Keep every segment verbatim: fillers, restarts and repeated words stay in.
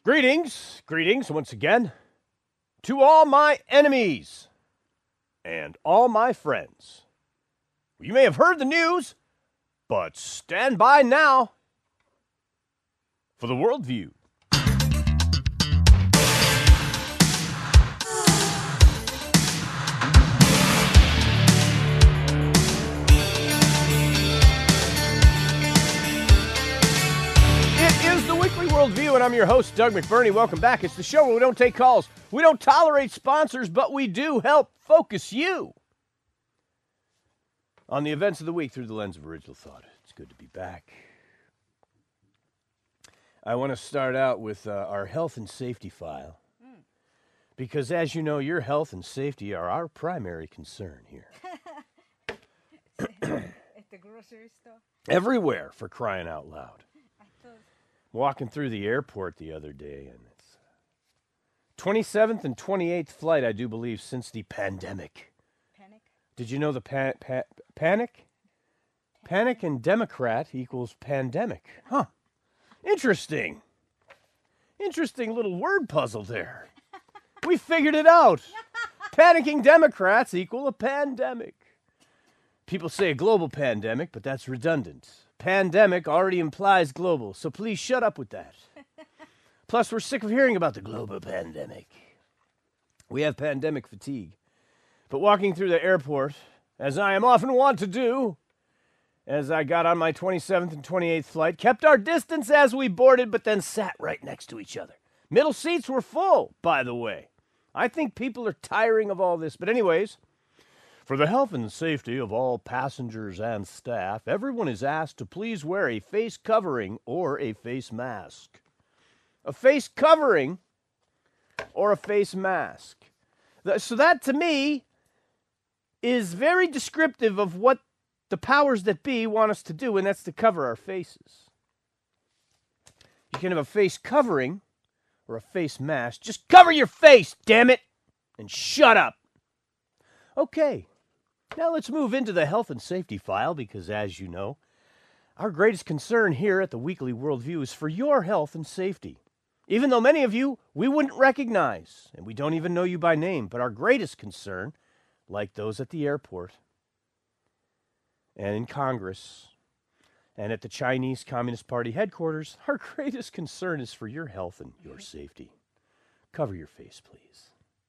Greetings, greetings once again to all my enemies and all my friends. You may have heard the news, but stand by now for the worldview. It is the Weekly Worldview, and I'm your host, Doug McBurney. Welcome back. It's the show where we don't take calls. We don't tolerate sponsors, but we do help focus you on the events of the week through the lens of original thought. It's good to be back. I want to start out with uh, our health and safety file, mm. because as you know, your health and safety are our primary concern here. At the grocery store? Everywhere, for crying out loud. I thought... Walking through the airport the other day, and it's twenty-seventh and twenty-eighth flight, I do believe, since the pandemic. Panic? Did you know the pa- pa- panic? Panic and Democrat equals pandemic. Huh. Interesting. Interesting little word puzzle there. We figured it out. Panicking Democrats equal a pandemic. People say a global pandemic, but that's redundant. Pandemic already implies global, so please shut up with that. Plus, we're sick of hearing about the global pandemic. We have pandemic fatigue. But walking through the airport, as I am often wont to do, as I got on my twenty-seventh and twenty-eighth flight, kept our distance as we boarded, but then sat right next to each other. Middle seats were full, by the way. I think people are tiring of all this. But anyways, for the health and safety of all passengers and staff, everyone is asked to please wear a face covering or a face mask. A face covering or a face mask. So that, to me, is very descriptive of what the powers that be want us to do, and that's to cover our faces. You can have a face covering or a face mask. Just cover your face, damn it, and shut up. Okay, now let's move into the health and safety file, because as you know, our greatest concern here at the Weekly Worldview is for your health and safety. Even though many of you we wouldn't recognize, and we don't even know you by name, but our greatest concern, like those at the airport, and in Congress, and at the Chinese Communist Party headquarters, our greatest concern is for your health and your safety. Cover your face, please.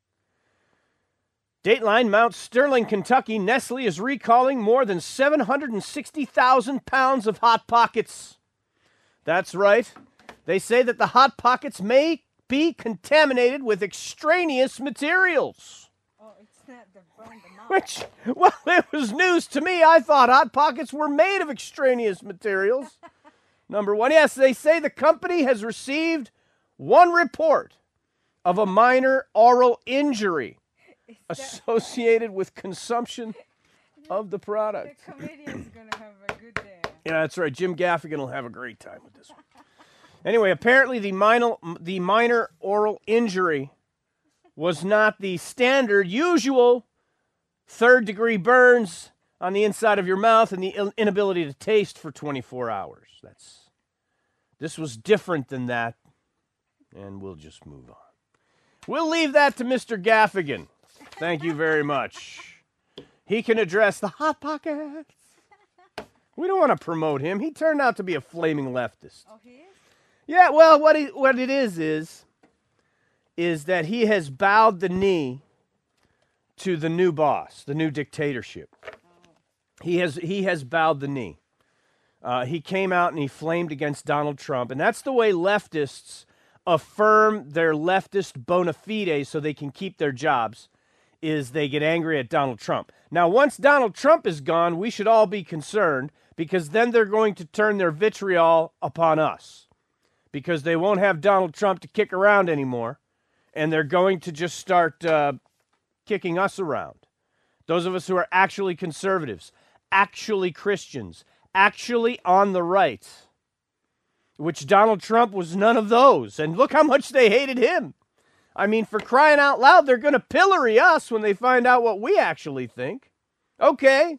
Dateline, Mount Sterling, Kentucky. Nestle is recalling more than seven hundred sixty thousand pounds of Hot Pockets. That's right. They say that the Hot Pockets may be contaminated with extraneous materials. Oh, it's not the brand amount. Which, well, it was news to me. I thought Hot Pockets were made of extraneous materials. Number one, yes, they say the company has received one report of a minor oral injury associated with consumption of the product. The comedian's going to have a good day. Yeah, that's right. Jim Gaffigan will have a great time with this one. Anyway, apparently the minor, the minor oral injury was not the standard, usual third-degree burns on the inside of your mouth and the inability to taste for twenty-four hours. That's This was different than that, and we'll just move on. We'll leave that to Mister Gaffigan. Thank you very much. He can address the Hot Pockets. We don't want to promote him. He turned out to be a flaming leftist. Oh, he is? Yeah, well, what he, what it is is, is that he has bowed the knee to the new boss, the new dictatorship. Oh. He has he has bowed the knee. Uh, he came out and he flamed against Donald Trump, and that's the way leftists affirm their leftist bona fides so they can keep their jobs, is they get angry at Donald Trump. Now, once Donald Trump is gone, we should all be concerned, because then they're going to turn their vitriol upon us, because they won't have Donald Trump to kick around anymore, and they're going to just start uh, kicking us around. Those of us who are actually conservatives, actually Christians, actually on the right, which Donald Trump was none of those. And look how much they hated him. I mean, for crying out loud, they're going to pillory us when they find out what we actually think. Okay.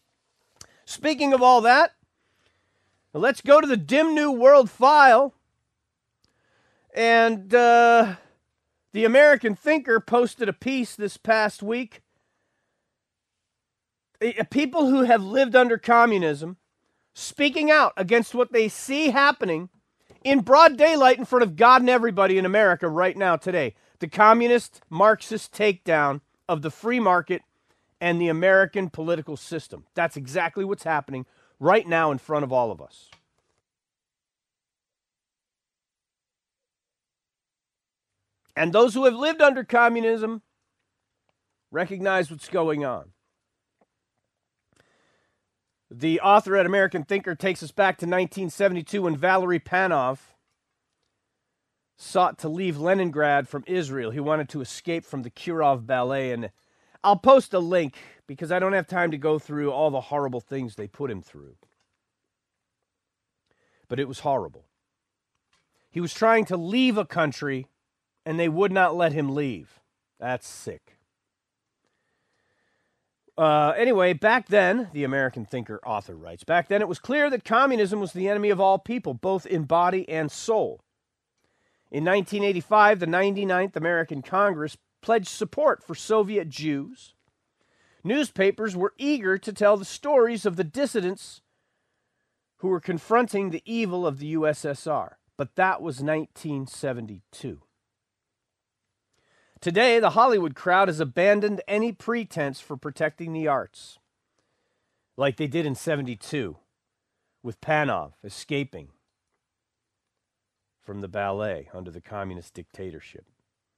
Speaking of all that, let's go to the Dim New World file. And uh, the American Thinker posted a piece this past week. People who have lived under communism speaking out against what they see happening in broad daylight in front of God and everybody in America right now today. The communist Marxist takedown of the free market and the American political system. That's exactly what's happening right now in front of all of us. And those who have lived under communism recognize what's going on. The author at American Thinker takes us back to nineteen seventy-two when Valery Panov sought to leave Leningrad from Israel. He wanted to escape from the Kirov Ballet. And I'll post a link because I don't have time to go through all the horrible things they put him through. But it was horrible. He was trying to leave a country and they would not let him leave. That's sick. Uh, anyway, back then, the American Thinker author writes, back then it was clear that communism was the enemy of all people, both in body and soul. In nineteen eighty-five, the ninety-ninth American Congress pledged support for Soviet Jews. Newspapers were eager to tell the stories of the dissidents who were confronting the evil of the U S S R. But that was nineteen seventy-two. Today, the Hollywood crowd has abandoned any pretense for protecting the arts, like they did in seventy-two, with Panov escaping from the ballet under the communist dictatorship.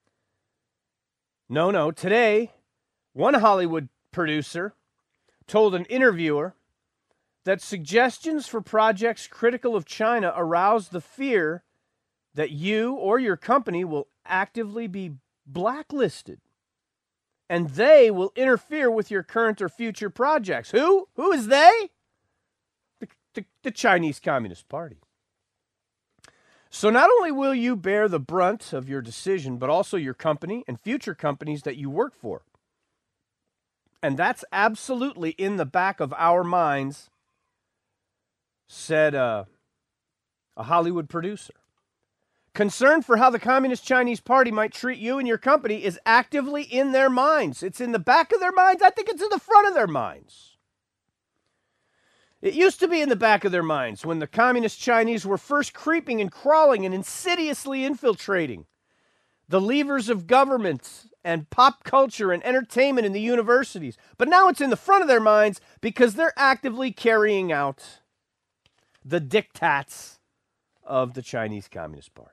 No, no, today, one Hollywood producer told an interviewer that suggestions for projects critical of China arouse the fear that you or your company will actively be blacklisted, and they will interfere with your current or future projects. Who? Who is they? The, the, the Chinese Communist Party. So not only will you bear the brunt of your decision, but also your company and future companies that you work for. And that's absolutely in the back of our minds, said uh, a Hollywood producer. Concern for how the Communist Chinese Party might treat you and your company is actively in their minds. It's in the back of their minds. I think it's in the front of their minds. It used to be in the back of their minds when the Communist Chinese were first creeping and crawling and insidiously infiltrating the levers of government and pop culture and entertainment in the universities. But now it's in the front of their minds because they're actively carrying out the diktats of the Chinese Communist Party.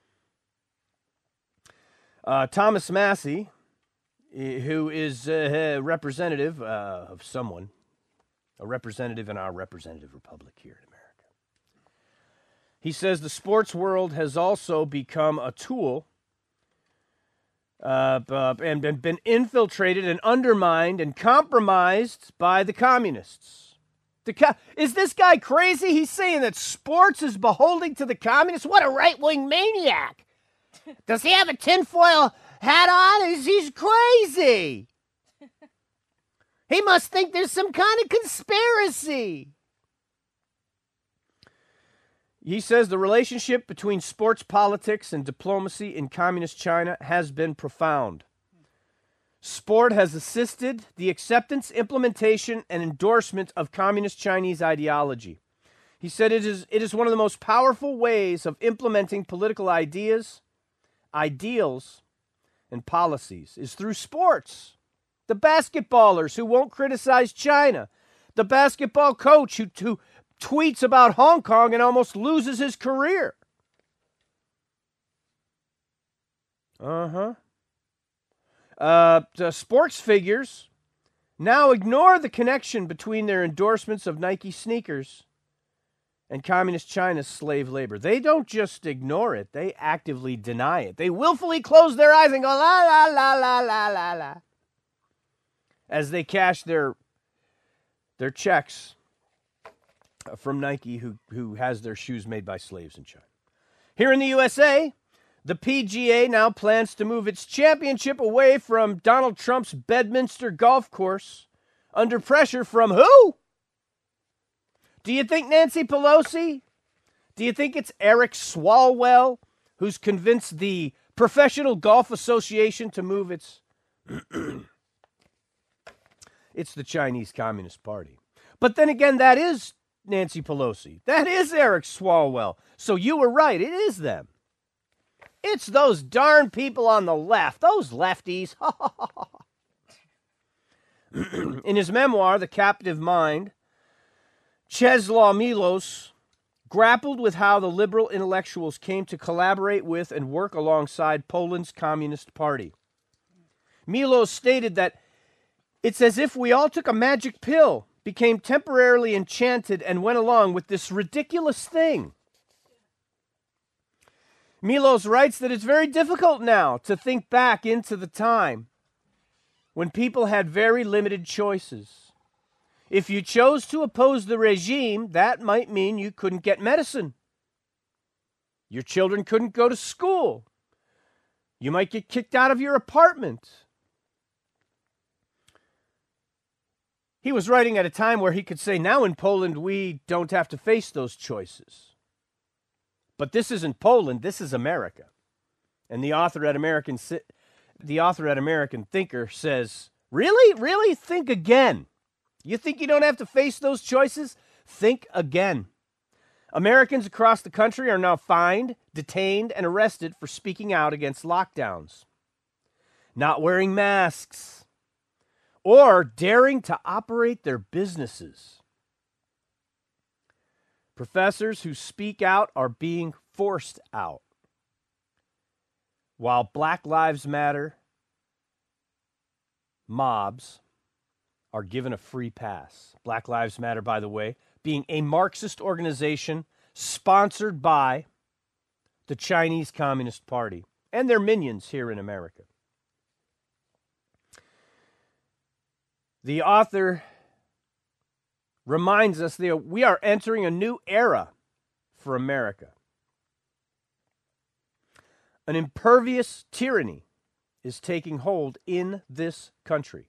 Uh, Thomas Massie, who is a representative uh, of someone, a representative in our representative republic here in America. He says the sports world has also become a tool uh, and been infiltrated and undermined and compromised by the communists. The co- is this guy crazy? He's saying that sports is beholden to the communists? What a right-wing maniac! Does he have a tinfoil hat on? He's, he's crazy. He must think there's some kind of conspiracy. He says the relationship between sports politics and diplomacy in communist China has been profound. Sport has assisted the acceptance, implementation, and endorsement of communist Chinese ideology. He said it is, it is one of the most powerful ways of implementing political ideas, ideals, and policies is through sports. The basketballers who won't criticize China. The basketball coach who, who tweets about Hong Kong and almost loses his career. Uh-huh. Uh, the sports figures now ignore the connection between their endorsements of Nike sneakers and communist China's slave labor. They don't just ignore it, they actively deny it. They willfully close their eyes and go, la, la, la, la, la, la, la, as they cash their, their checks from Nike, who, who has their shoes made by slaves in China. Here in the U S A, the P G A now plans to move its championship away from Donald Trump's Bedminster golf course under pressure from who? Do you think Nancy Pelosi? Do you think it's Eric Swalwell, who's convinced the Professional Golf Association to move its... It's the Chinese Communist Party. But then again, that is Nancy Pelosi. That is Eric Swalwell. So you were right. It is them. It's those darn people on the left. Those lefties. In his memoir, The Captive Mind, Czeslaw Milosz grappled with how the liberal intellectuals came to collaborate with and work alongside Poland's Communist Party. Milosz stated that it's as if we all took a magic pill, became temporarily enchanted, and went along with this ridiculous thing. Milosz writes that it's very difficult now to think back into the time when people had very limited choices. If you chose to oppose the regime, that might mean you couldn't get medicine. Your children couldn't go to school. You might get kicked out of your apartment. He was writing at a time where he could say, now in Poland, we don't have to face those choices. But this isn't Poland, this is America. And the author at American the author at American Thinker says, really, really, think again. You think you don't have to face those choices? Think again. Americans across the country are now fined, detained, and arrested for speaking out against lockdowns, not wearing masks, or daring to operate their businesses. Professors who speak out are being forced out, while Black Lives Matter mobs are given a free pass. Black Lives Matter, by the way, being a Marxist organization sponsored by the Chinese Communist Party and their minions here in America. The author reminds us that we are entering a new era for America. An impervious tyranny is taking hold in this country.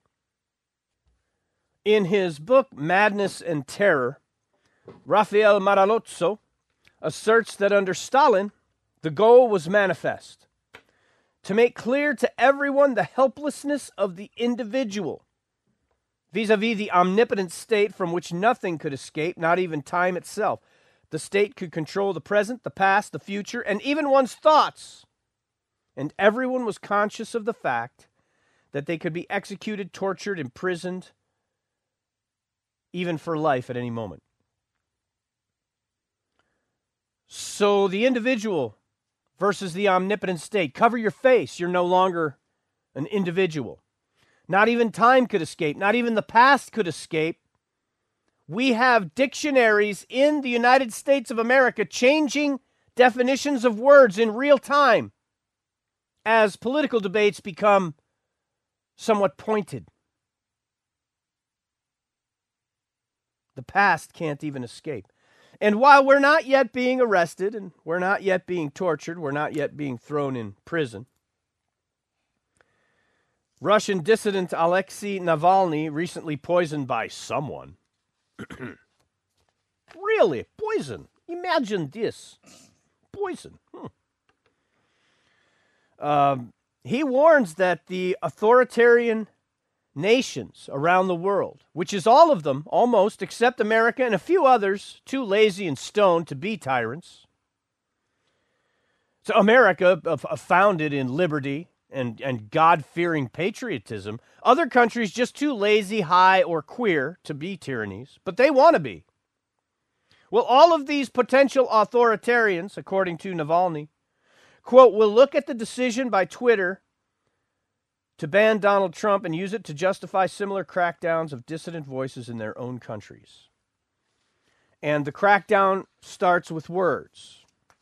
In his book, Madness and Terror, Rafael Maralozzo asserts that under Stalin, the goal was manifest: to make clear to everyone the helplessness of the individual vis-a-vis the omnipotent state from which nothing could escape, not even time itself. The state could control the present, the past, the future, and even one's thoughts. And everyone was conscious of the fact that they could be executed, tortured, imprisoned, even for life at any moment. So the individual versus the omnipotent state. Cover your face. You're no longer an individual. Not even time could escape. Not even the past could escape. We have dictionaries in the United States of America changing definitions of words in real time as political debates become somewhat pointed. The past can't even escape. And while we're not yet being arrested, and we're not yet being tortured, we're not yet being thrown in prison, Russian dissident Alexei Navalny, recently poisoned by someone. Really? Poison? Imagine this. Poison. Hmm. Um, he warns that the authoritarian nations around the world, which is all of them, almost, except America and a few others, too lazy and stoned to be tyrants. So America, uh, founded in liberty and, and God-fearing patriotism, other countries just too lazy, high, or queer to be tyrannies, but they want to be. Well, all of these potential authoritarians, according to Navalny, quote, will look at the decision by Twitter to ban Donald Trump and use it to justify similar crackdowns of dissident voices in their own countries. And the crackdown starts with words.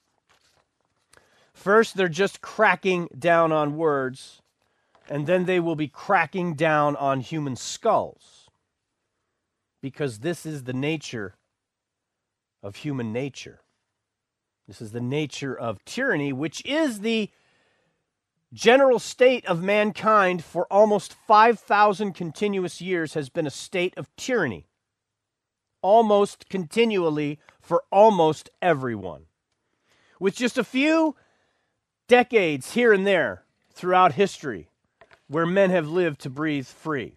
First, they're just cracking down on words, and then they will be cracking down on human skulls, because this is the nature of human nature. This is the nature of tyranny, which is the general state of mankind for almost five thousand continuous years has been a state of tyranny. Almost continually for almost everyone. With just a few decades here and there throughout history where men have lived to breathe free.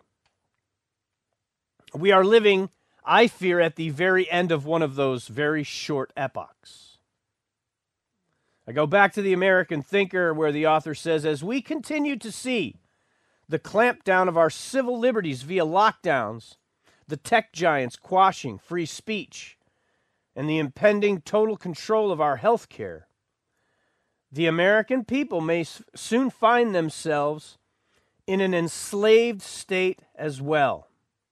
We are living, I fear, at the very end of one of those very short epochs. I go back to the American Thinker, where the author says, as we continue to see the clampdown of our civil liberties via lockdowns, the tech giants quashing free speech, and the impending total control of our health care, the American people may s- soon find themselves in an enslaved state as well.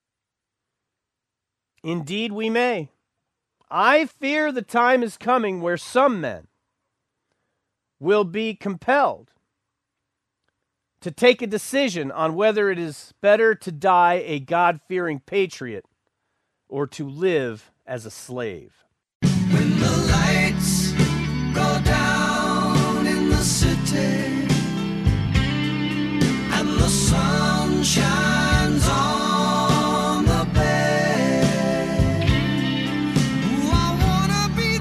Indeed, we may. I fear the time is coming where some men will be compelled to take a decision on whether it is better to die a God-fearing patriot or to live as a slave. When the lights go down in the city and the sun shines on the bay, ooh, I wanna be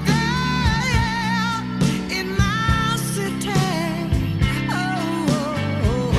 there in my city. Oh, oh,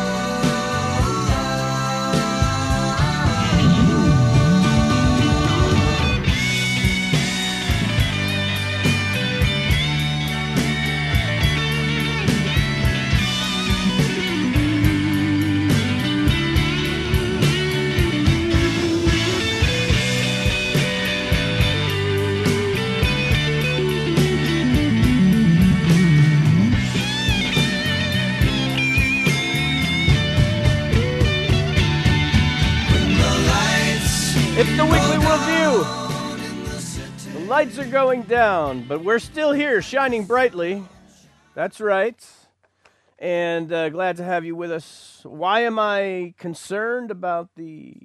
It's the Weekly Worldview. The lights are going down, but we're still here, shining brightly. That's right. And uh, glad to have you with us. Why am I concerned about the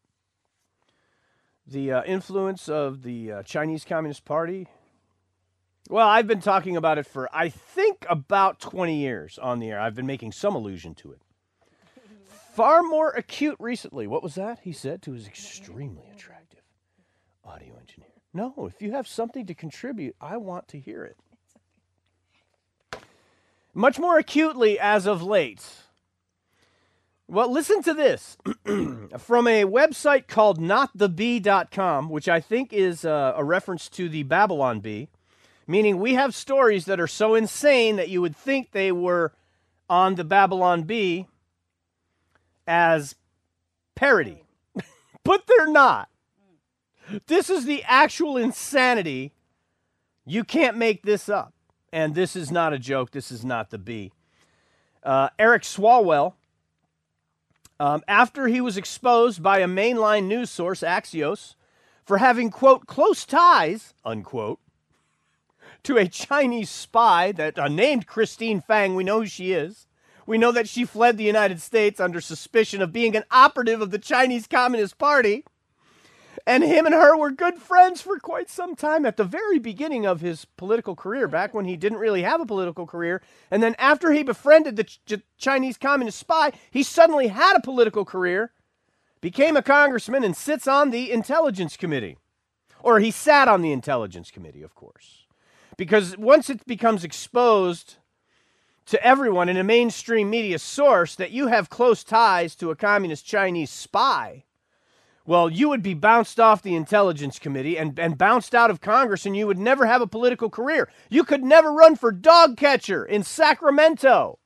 the uh, influence of the uh, Chinese Communist Party? Well, I've been talking about it for, I think, about twenty years on the air. I've been making some allusion to it. Far more acute recently. What was that? He said to his extremely attractive audio engineer. No, if you have something to contribute, I want to hear it. Much more acutely as of late. Well, listen to this. From a website called not the bee dot com, which I think is uh, a reference to the Babylon Bee, meaning we have stories that are so insane that you would think they were on the Babylon Bee as parody. But they're not. This is the actual insanity. You can't make this up. And this is not a joke. This is not the Bee. Uh, Eric Swalwell, um, after he was exposed by a mainline news source, Axios, for having, quote, close ties, unquote, to a Chinese spy that uh, named Christine Fang. We know who she is. We know that she fled the United States under suspicion of being an operative of the Chinese Communist Party. And him and her were good friends for quite some time at the very beginning of his political career, back when he didn't really have a political career. And then after he befriended the Ch- Chinese Communist spy, he suddenly had a political career, became a congressman, and sits on the Intelligence Committee. Or he sat on the Intelligence Committee, of course. Because once it becomes exposed to everyone in a mainstream media source that you have close ties to a communist Chinese spy, well, you would be bounced off the Intelligence Committee and, and bounced out of Congress, and you would never have a political career. You could never run for dog catcher in Sacramento.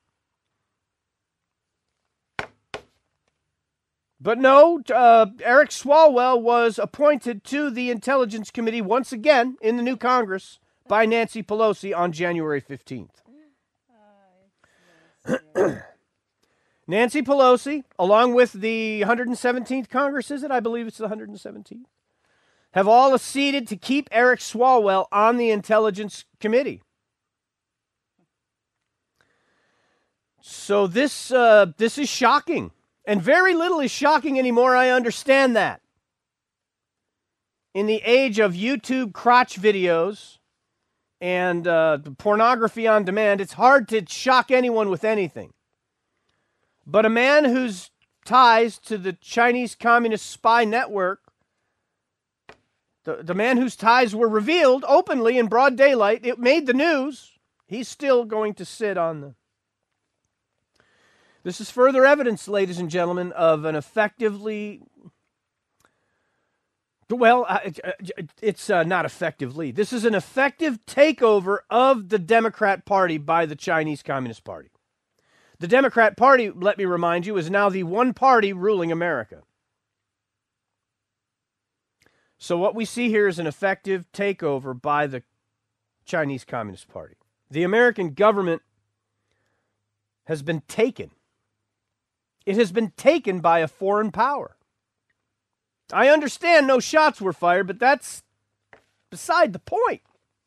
But no, uh, Eric Swalwell was appointed to the Intelligence Committee once again in the new Congress by Nancy Pelosi on January fifteenth. Nancy Pelosi, along with the one hundred seventeenth Congress, is it? I believe it's the one hundred seventeenth, have all acceded to keep Eric Swalwell on the Intelligence Committee. So this uh, this is shocking. And very little is shocking anymore, I understand that. In the age of YouTube crotch videos and uh, pornography on demand, it's hard to shock anyone with anything. But a man whose ties to the Chinese Communist spy network, the, the man whose ties were revealed openly in broad daylight, it made the news, he's still going to sit on the This is further evidence, ladies and gentlemen, of an effectively, well, uh, it's uh, not effectively. This is an effective takeover of the Democrat Party by the Chinese Communist Party. The Democrat Party, let me remind you, is now the one party ruling America. So what we see here is an effective takeover by the Chinese Communist Party. The American government has been taken. It has been taken by a foreign power. I understand no shots were fired, but that's beside the point.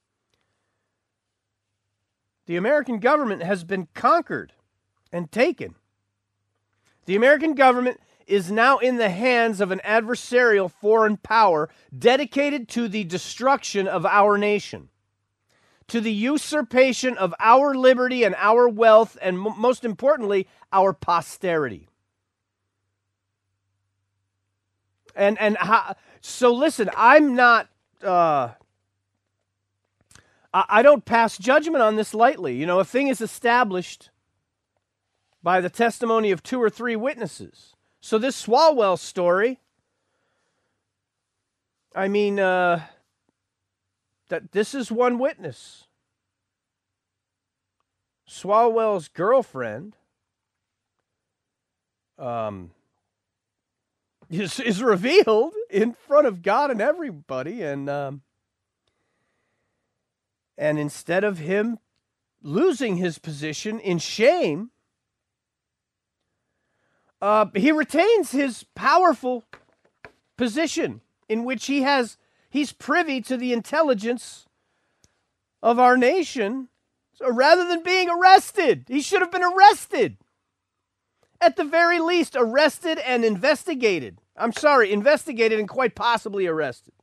The American government has been conquered and taken. The American government is now in the hands of an adversarial foreign power dedicated to the destruction of our nation, to the usurpation of our liberty and our wealth, and m- most importantly, our posterity. And and how, so listen, I'm not, uh, I, I don't pass judgment on this lightly. You know, a thing is established by the testimony of two or three witnesses. So this Swalwell story, I mean, uh, that this is one witness. Swalwell's girlfriend um, is, is revealed in front of God and everybody, and um, and instead of him losing his position in shame, uh, he retains his powerful position in which he has he's privy to the intelligence of our nation. So rather than being arrested, he should have been arrested. At the very least, arrested and investigated. I'm sorry, investigated and quite possibly arrested.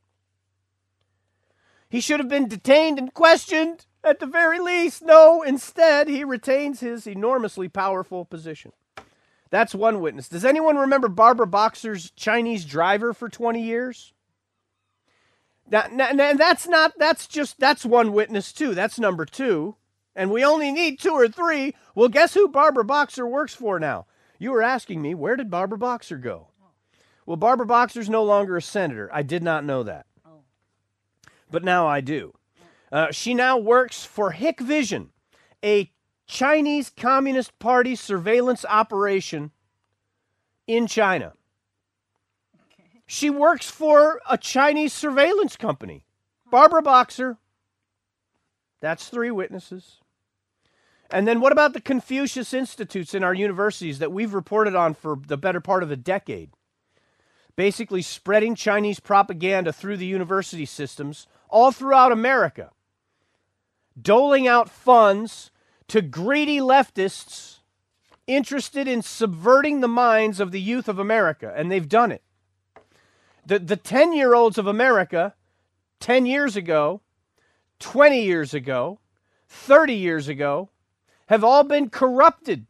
He should have been detained and questioned at the very least. No, instead, he retains his enormously powerful position. That's one witness. Does anyone remember Barbara Boxer's Chinese driver for twenty years? Now, now, that's not, that's just, that's one witness too. That's number two. And we only need two or three. Well, guess who Barbara Boxer works for now? You were asking me, where did Barbara Boxer go? Well, Barbara Boxer's no longer a senator. I did not know that. But now I do. Uh, she now works for Hikvision, a Chinese Communist Party surveillance operation in China. She works for a Chinese surveillance company. Barbara Boxer. That's three witnesses. And then what about the Confucius Institutes in our universities that we've reported on for the better part of a decade? Basically spreading Chinese propaganda through the university systems all throughout America. Doling out funds to greedy leftists interested in subverting the minds of the youth of America. And they've done it. The the ten-year-olds of America, ten years ago, twenty years ago, thirty years ago, have all been corrupted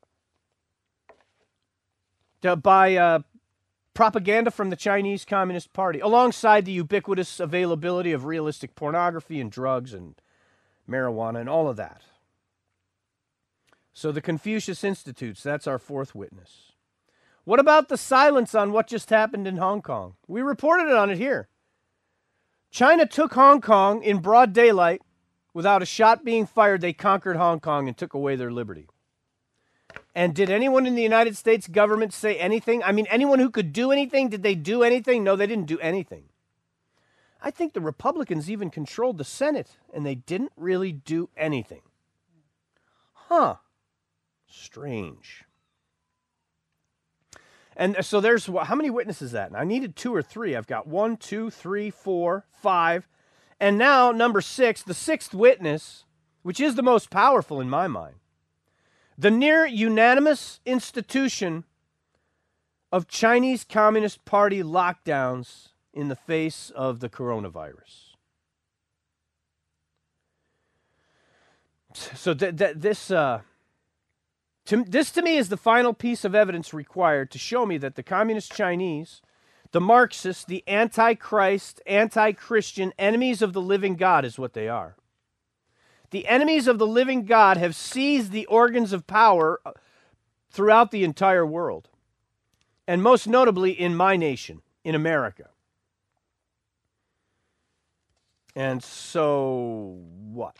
by uh, propaganda from the Chinese Communist Party, alongside the ubiquitous availability of realistic pornography and drugs and marijuana and all of that. So the Confucius Institutes, that's our fourth witness. What about the silence on what just happened in Hong Kong? We reported on it here. China took Hong Kong in broad daylight. Without a shot being fired, they conquered Hong Kong and took away their liberty. And did anyone in the United States government say anything? I mean, anyone who could do anything, did they do anything? No, they didn't do anything. I think the Republicans even controlled the Senate, and they didn't really do anything. Huh. Strange. And so there's, how many witnesses is that? I needed two or three. I've got one, two, three, four, five. And now, number six, the sixth witness, which is the most powerful in my mind. The near unanimous institution of Chinese Communist Party lockdowns in the face of the coronavirus. So th- th- this, uh, to, this to me is the final piece of evidence required to show me that the Communist Chinese, the Marxists, the anti-Christ, anti-Christian enemies of the living God is what they are. The enemies of the living God have seized the organs of power throughout the entire world, and most notably in my nation, in America. And so what?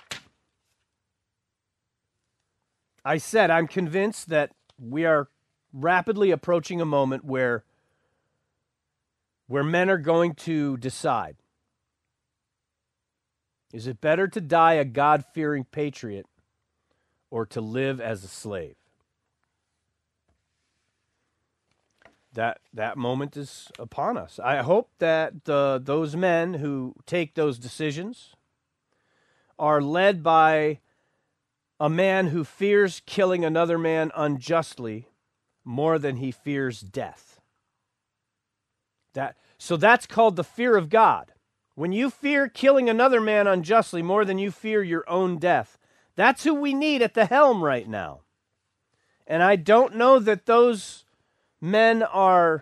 I said I'm convinced that we are rapidly approaching a moment where, where men are going to decide. Is it better to die a God-fearing patriot or to live as a slave? That that moment is upon us. I hope that the, those men who take those decisions are led by a man who fears killing another man unjustly more than he fears death. That so that's called the fear of God. When you fear killing another man unjustly more than you fear your own death, that's who we need at the helm right now. And I don't know that those men are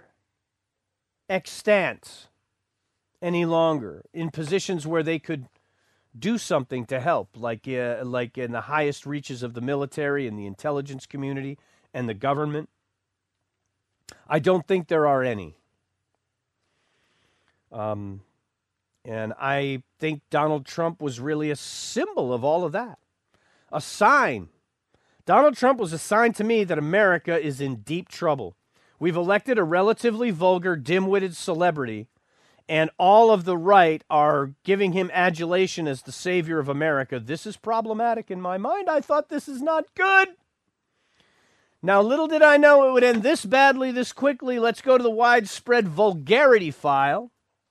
extant any longer in positions where they could do something to help, like uh, like in the highest reaches of the military and the intelligence community and the government. I don't think there are any. Um, and I think Donald Trump was really a symbol of all of that. A sign. Donald Trump was a sign to me that America is in deep trouble. We've elected a relatively vulgar, dim-witted celebrity, and all of the right are giving him adulation as the savior of America. This is problematic in my mind. I thought this is not good. Now, little did I know it would end this badly, this quickly. Let's go to the widespread vulgarity file,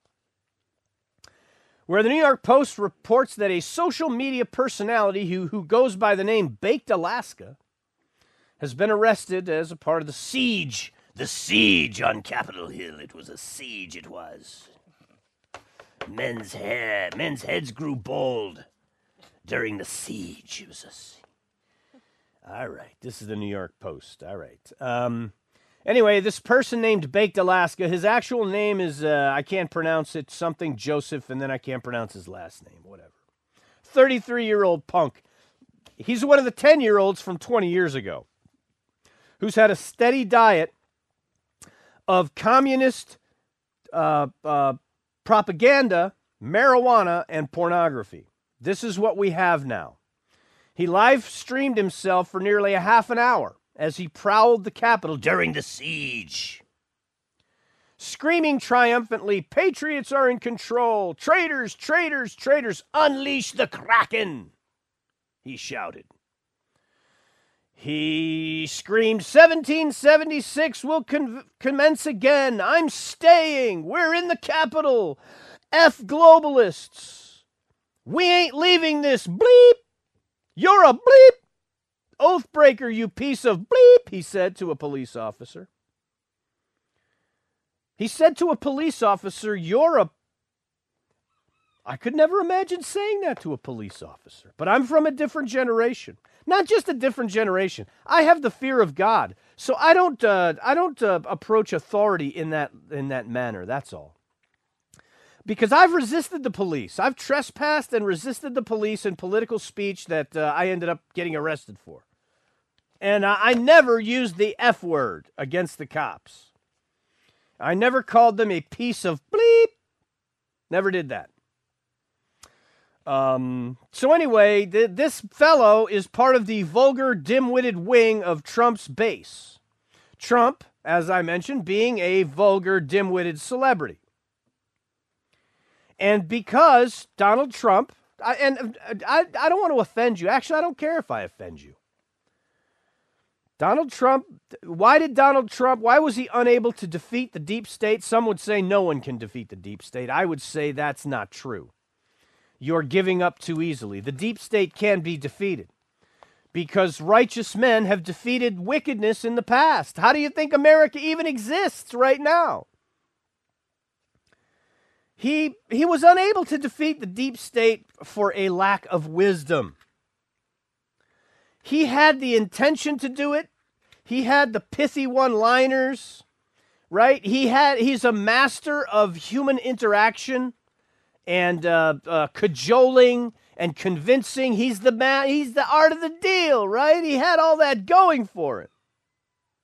where the New York Post reports that a social media personality who, who goes by the name Baked Alaska has been arrested as a part of the siege. The siege on Capitol Hill. It was a siege, it was. Men's hair, men's heads grew bald during the siege. It was a siege. All right, this is the New York Post. All right. Um, anyway, this person named Baked Alaska, his actual name is, uh, I can't pronounce it, something Joseph, and then I can't pronounce his last name, whatever. thirty-three-year-old punk. He's one of the ten-year-olds from twenty years ago who's had a steady diet of communist uh, uh, propaganda, marijuana, and pornography. This is what we have now. He live streamed himself for nearly a half an hour as he prowled the Capitol during the siege, screaming triumphantly, "Patriots are in control! Traitors, traitors, traitors! Unleash the Kraken!" he shouted. He screamed, seventeen seventy-six will con- commence again. I'm staying. We're in the Capitol. F globalists. We ain't leaving this. Bleep. You're a bleep. Oathbreaker, you piece of bleep, he said to a police officer. He said to a police officer, you're a... I could never imagine saying that to a police officer, but I'm from a different generation. Not just a different generation. I have the fear of God, so I don't. Uh, I don't uh, approach authority in that in that manner. That's all. Because I've resisted the police. I've trespassed and resisted the police in political speech that uh, I ended up getting arrested for, and I, I never used the F word against the cops. I never called them a piece of bleep. Never did that. Um, so anyway, th- this fellow is part of the vulgar, dim-witted wing of Trump's base. Trump, as I mentioned, being a vulgar, dim-witted celebrity. And because Donald Trump, I, and I, I don't want to offend you. Actually, I don't care if I offend you. Donald Trump, why did Donald Trump, why was he unable to defeat the deep state? Some would say no one can defeat the deep state. I would say that's not true. You're giving up too easily. The deep state can be defeated because righteous men have defeated wickedness in the past. How do you think America even exists right now? He, he was unable to defeat the deep state for a lack of wisdom. He had the intention to do it. He had the pithy one-liners, right? He had, he's a master of human interaction and uh, uh, cajoling and convincing. He's the man. He's the art of the deal, right? He had all that going for it.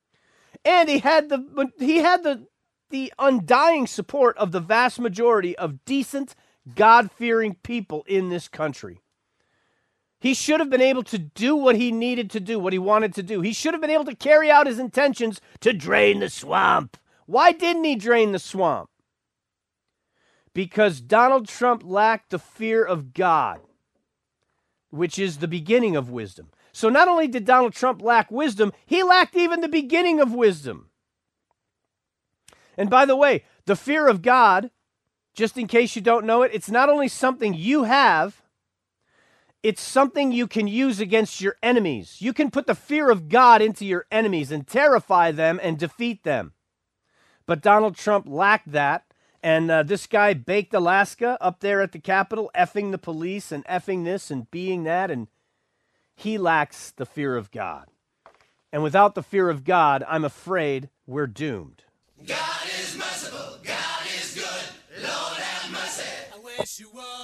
And he had the he had the the undying support of the vast majority of decent, God-fearing people in this country. He should have been able to do what he needed to do, what he wanted to do. He should have been able to carry out his intentions to drain the swamp. Why didn't he drain the swamp? Because Donald Trump lacked the fear of God, which is the beginning of wisdom. So not only did Donald Trump lack wisdom, he lacked even the beginning of wisdom. And by the way, the fear of God, just in case you don't know it, it's not only something you have, it's something you can use against your enemies. You can put the fear of God into your enemies and terrify them and defeat them. But Donald Trump lacked that. And uh, this guy baked Alaska up there at the Capitol, effing the police and effing this and being that. And he lacks the fear of God. And without the fear of God, I'm afraid we're doomed. God is merciful, God is good, Lord have mercy. I wish you would.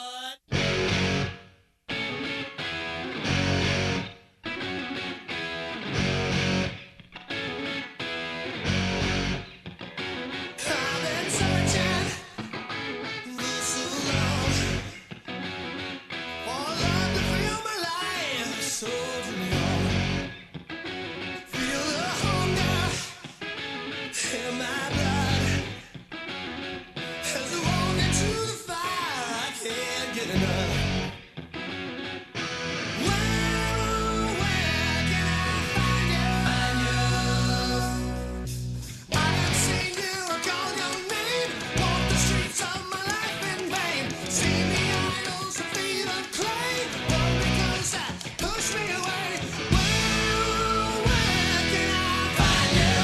I've been searching this long for love to fill my life, so to me on. Feel the hunger in my blood as I walk into the fire. I can't get enough. Where, oh, where can I find you? I have seen you, I call your name. Walk the streets of my life in vain. See me idols of feet of clay, but because I push me away. Where, oh, where can I find you?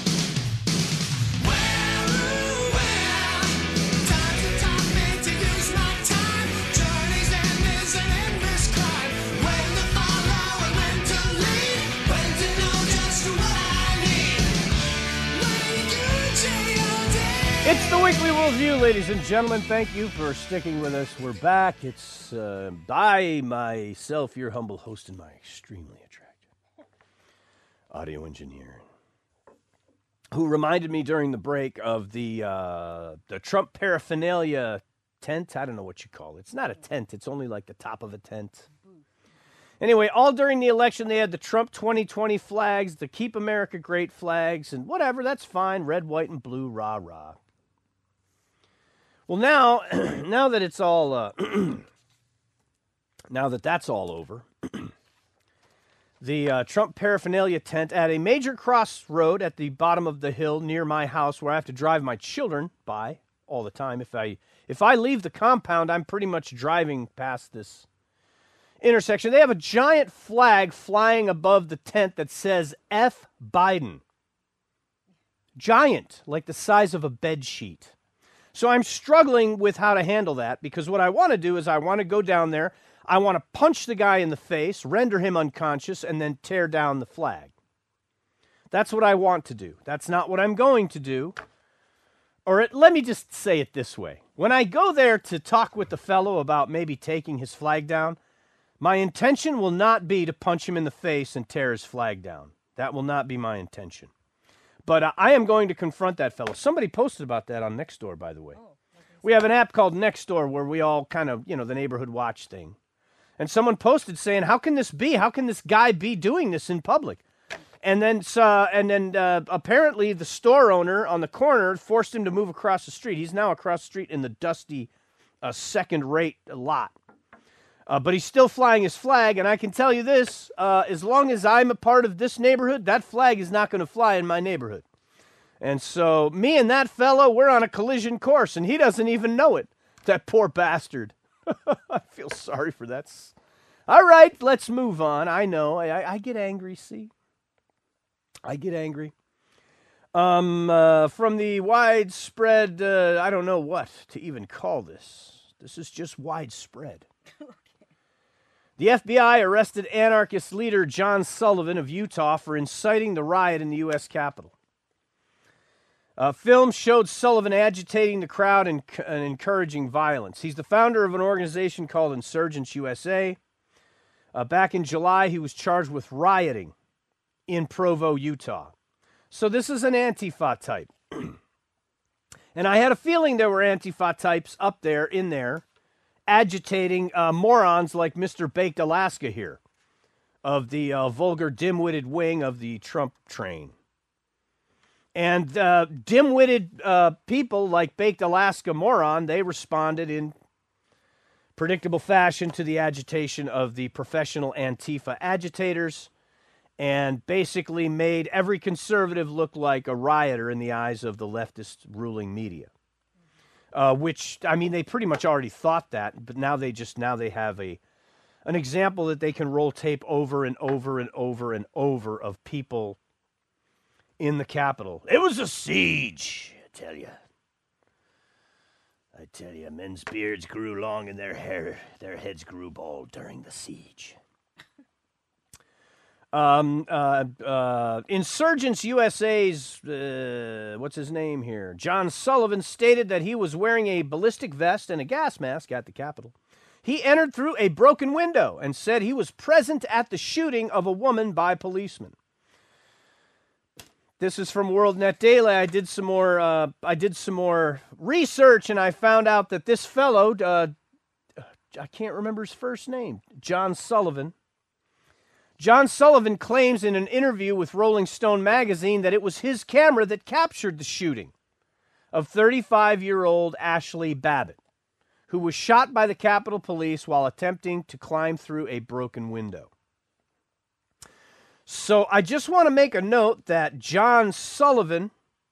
Where, oh, where? Time to talk me to use my time. Journey's end is an endless climb. When to follow and when to lead. When to know just what I need. When you change your day. It's the Weekly Review, ladies and gentlemen. Thank you for sticking with us. We're back. It's uh, I, myself, your humble host, and my extremely attractive audio engineer, who reminded me during the break of the uh, the Trump paraphernalia tent. I don't know what you call it. It's not a tent. It's only like the top of a tent. Anyway, all during the election, they had the Trump twenty twenty flags, the Keep America Great flags, and whatever. That's fine. Red, white, and blue. Rah, rah. Well, now, now that it's all, uh, now that that's all over, the uh, Trump paraphernalia tent at a major crossroad at the bottom of the hill near my house, where I have to drive my children by all the time. If I if I leave the compound, I'm pretty much driving past this intersection. They have a giant flag flying above the tent that says F Biden. Giant, like the size of a bed sheet. So I'm struggling with how to handle that, because what I want to do is I want to go down there, I want to punch the guy in the face, render him unconscious, and then tear down the flag. That's what I want to do. That's not what I'm going to do. Or it, let me just say it this way. When I go there to talk with the fellow about maybe taking his flag down, my intention will not be to punch him in the face and tear his flag down. That will not be my intention. But uh, I am going to confront that fellow. Somebody posted about that on Nextdoor, by the way. We have an app called Nextdoor where we all kind of, you know, the neighborhood watch thing. And someone posted saying, how can this be? How can this guy be doing this in public? And then uh, and then uh, apparently the store owner on the corner forced him to move across the street. He's now across the street in the dusty uh, second-rate lot. Uh, but he's still flying his flag, and I can tell you this, uh, as long as I'm a part of this neighborhood, that flag is not going to fly in my neighborhood. And so me and that fellow, we're on a collision course, and he doesn't even know it, that poor bastard. I feel sorry for that. All right, let's move on. I know, I, I get angry, see? I get angry. Um, uh, from the widespread, uh, I don't know what to even call this. This is just widespread. The F B I arrested anarchist leader John Sullivan of Utah for inciting the riot in the U S Capitol. Uh, film showed Sullivan agitating the crowd and, and encouraging violence. He's the founder of an organization called Insurgents U S A. Uh, back in July, he was charged with rioting in Provo, Utah. So this is an Antifa type. And I had a feeling there were Antifa types up there, in there, agitating uh, morons like Mister Baked Alaska here, of the uh, vulgar, dim-witted wing of the Trump train. And uh, dim-witted uh, people like Baked Alaska moron, they responded in predictable fashion to the agitation of the professional Antifa agitators, and basically made every conservative look like a rioter in the eyes of the leftist ruling media. Uh, which, I mean, they pretty much already thought that, but now they just, now they have a an example that they can roll tape over and over and over and over of people in the Capitol. It was a siege, I tell you. I tell you, men's beards grew long and their hair, their heads grew bald during the siege. Um, uh, uh, Insurgents U S A's, uh, what's his name here? John Sullivan stated that he was wearing a ballistic vest and a gas mask at the Capitol. He entered through a broken window and said he was present at the shooting of a woman by policemen. This is from WorldNet Daily. I did some more, uh, I did some more research, and I found out that this fellow, uh, I can't remember his first name, John Sullivan, John Sullivan claims in an interview with Rolling Stone magazine that it was his camera that captured the shooting of thirty-five-year-old Ashley Babbitt, who was shot by the Capitol Police while attempting to climb through a broken window. So I just want to make a note that John Sullivan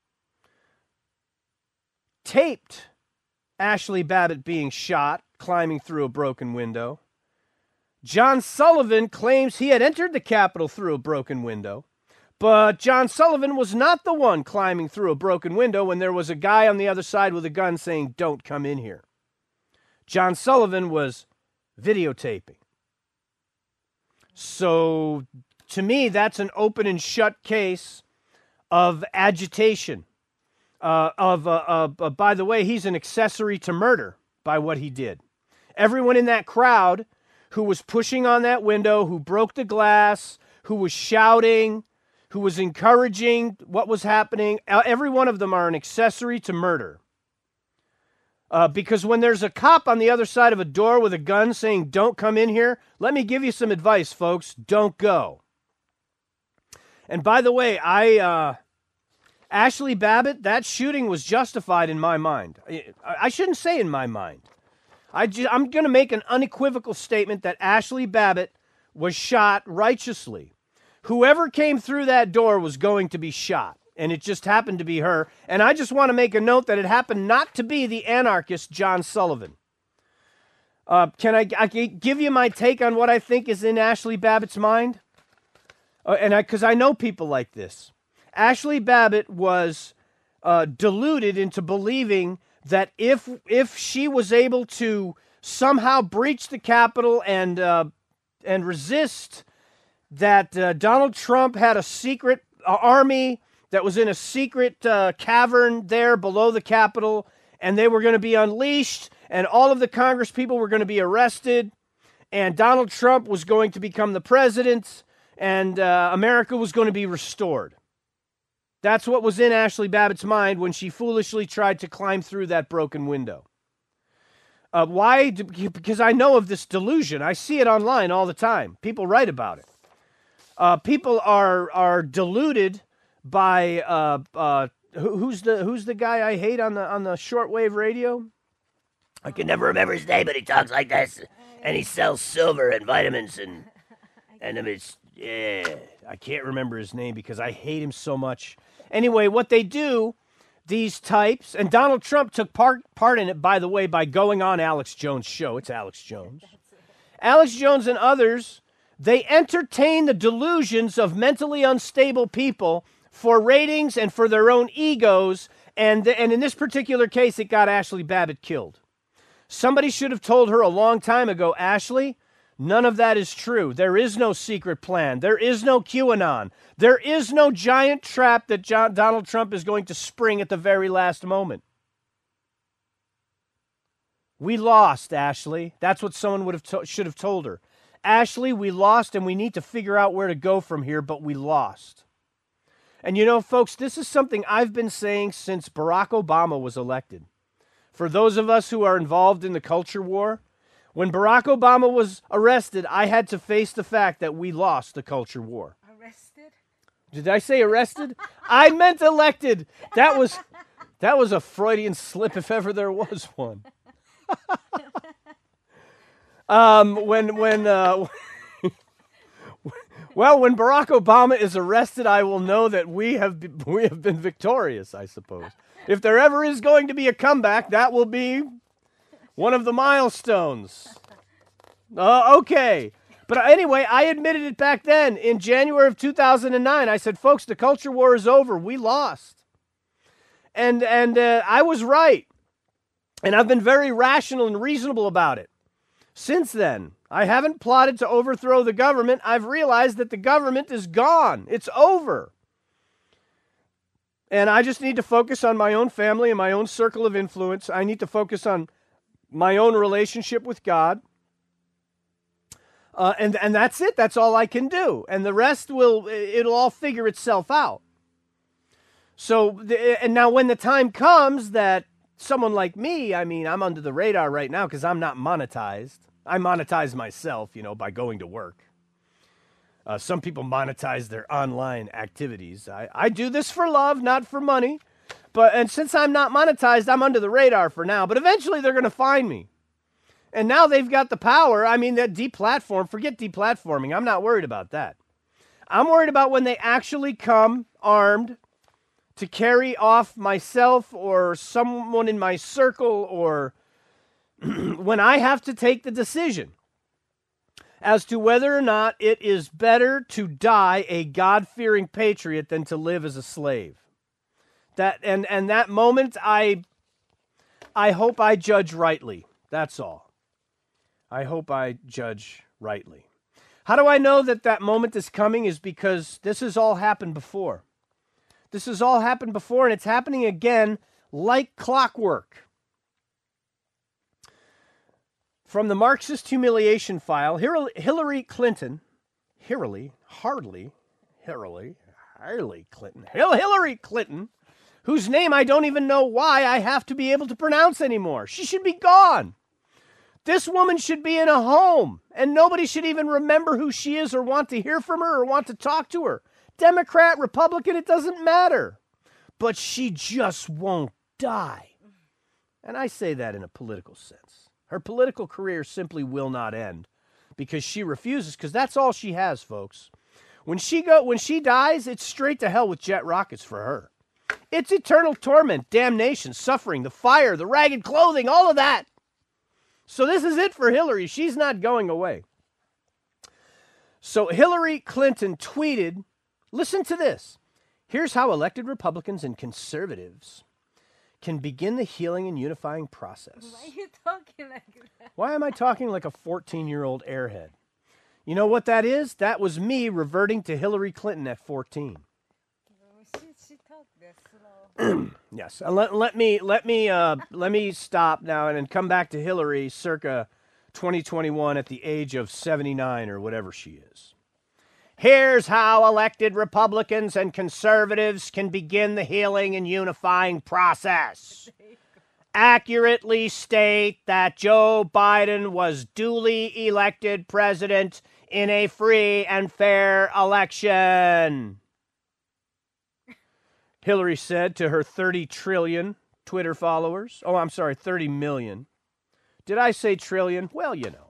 taped Ashley Babbitt being shot, climbing through a broken window. John Sullivan claims he had entered the Capitol through a broken window, but John Sullivan was not the one climbing through a broken window when there was a guy on the other side with a gun saying, "Don't come in here." John Sullivan was videotaping. So, to me, that's an open and shut case of agitation. Uh, of, uh, uh, uh, by the way, he's an accessory to murder by what he did. Everyone in that crowd who was pushing on that window, who broke the glass, who was shouting, who was encouraging what was happening, every one of them are an accessory to murder. Uh, because when there's a cop on the other side of a door with a gun saying, "Don't come in here," let me give you some advice, folks. Don't go. And by the way, I, uh, Ashley Babbitt, that shooting was justified in my mind. I, I shouldn't say in my mind. I ju- I'm going to make an unequivocal statement that Ashley Babbitt was shot righteously. Whoever came through that door was going to be shot, and it just happened to be her. And I just want to make a note that it happened not to be the anarchist John Sullivan. Uh, can I, I can give you my take on what I think is in Ashley Babbitt's mind? Uh, and I, because I know people like this. Ashley Babbitt was uh, deluded into believing that if if she was able to somehow breach the Capitol and uh, and resist, that uh, Donald Trump had a secret uh, army that was in a secret uh, cavern there below the Capitol, and they were going to be unleashed, and all of the Congress people were going to be arrested, and Donald Trump was going to become the president, and uh, America was going to be restored. That's what was in Ashley Babbitt's mind when she foolishly tried to climb through that broken window. Uh, why? Because I know of this delusion. I see it online all the time. People write about it. Uh, people are are deluded by uh, uh, who, who's the who's the guy I hate on the on the shortwave radio? I can never remember his name, but he talks like this, and he sells silver and vitamins and and it's yeah. I can't remember his name because I hate him so much. Anyway, what they do, these types, and Donald Trump took part part in it, by the way, by going on Alex Jones' show. It's Alex Jones. Alex Jones and others, they entertain the delusions of mentally unstable people for ratings and for their own egos, and, and in this particular case, it got Ashley Babbitt killed. Somebody should have told her a long time ago, "Ashley, none of that is true. There is no secret plan. There is no QAnon. There is no giant trap that John, Donald Trump is going to spring at the very last moment." We lost, Ashley. That's what someone would have to- should have told her. Ashley, we lost, and we need to figure out where to go from here, but we lost. And you know, folks, this is something I've been saying since Barack Obama was elected. For those of us who are involved in the culture war, when Barack Obama was arrested, I had to face the fact that we lost the culture war. Arrested? Did I say arrested? I meant elected. That was that was a Freudian slip if ever there was one. um, when when uh, well, when Barack Obama is arrested, I will know that we have be, we have been victorious, I suppose. If there ever is going to be a comeback, that will be one of the milestones. Uh, okay. But anyway, I admitted it back then in January of two thousand nine. I said, folks, the culture war is over. We lost. And, and uh, I was right. And I've been very rational and reasonable about it. Since then, I haven't plotted to overthrow the government. I've realized that the government is gone. It's over. And I just need to focus on my own family and my own circle of influence. I need to focus on my own relationship with God. Uh, and, and that's it. That's all I can do. And the rest will, it'll all figure itself out. So, the, and now when the time comes that someone like me, I mean, I'm under the radar right now because I'm not monetized. I monetize myself, you know, by going to work. Uh, some people monetize their online activities. I, I do this for love, not for money. But and since I'm not monetized, I'm under the radar for now. But eventually they're going to find me. And now they've got the power. I mean, that deplatform, forget deplatforming. I'm not worried about that. I'm worried about when they actually come armed to carry off myself or someone in my circle, or when I have to take the decision as to whether or not it is better to die a God-fearing patriot than to live as a slave. That and, and that moment, I I hope I judge rightly. That's all. I hope I judge rightly. How do I know that that moment is coming? Is because this has all happened before. This has all happened before, and it's happening again like clockwork. From the Marxist humiliation file, Hillary Clinton, Hillary, hardly, Hillary, Hillary Clinton, Hillary Clinton, whose name I don't even know why I have to be able to pronounce anymore. She should be gone. This woman should be in a home, and nobody should even remember who she is or want to hear from her or want to talk to her. Democrat, Republican, it doesn't matter. But she just won't die. And I say that in a political sense. Her political career simply will not end because she refuses, because that's all she has, folks. When she go, when she dies, it's straight to hell with jet rockets for her. It's eternal torment, damnation, suffering, the fire, the ragged clothing, all of that. So this is it for Hillary. She's not going away. So Hillary Clinton tweeted, listen to this. Here's how elected Republicans and conservatives can begin the healing and unifying process. Why are you talking like that? Why am I talking like a fourteen-year-old airhead? You know what that is? That was me reverting to Hillary Clinton at fourteen. She, she talked this slow. Yes, and let, let me let me uh, let me stop now and then come back to Hillary circa twenty twenty-one at the age of seventy-nine or whatever she is. Here's how elected Republicans and conservatives can begin the healing and unifying process. Accurately state that Joe Biden was duly elected president in a free and fair election. Hillary said to her thirty trillion Twitter followers. Oh, I'm sorry, thirty million. Did I say trillion? Well, you know.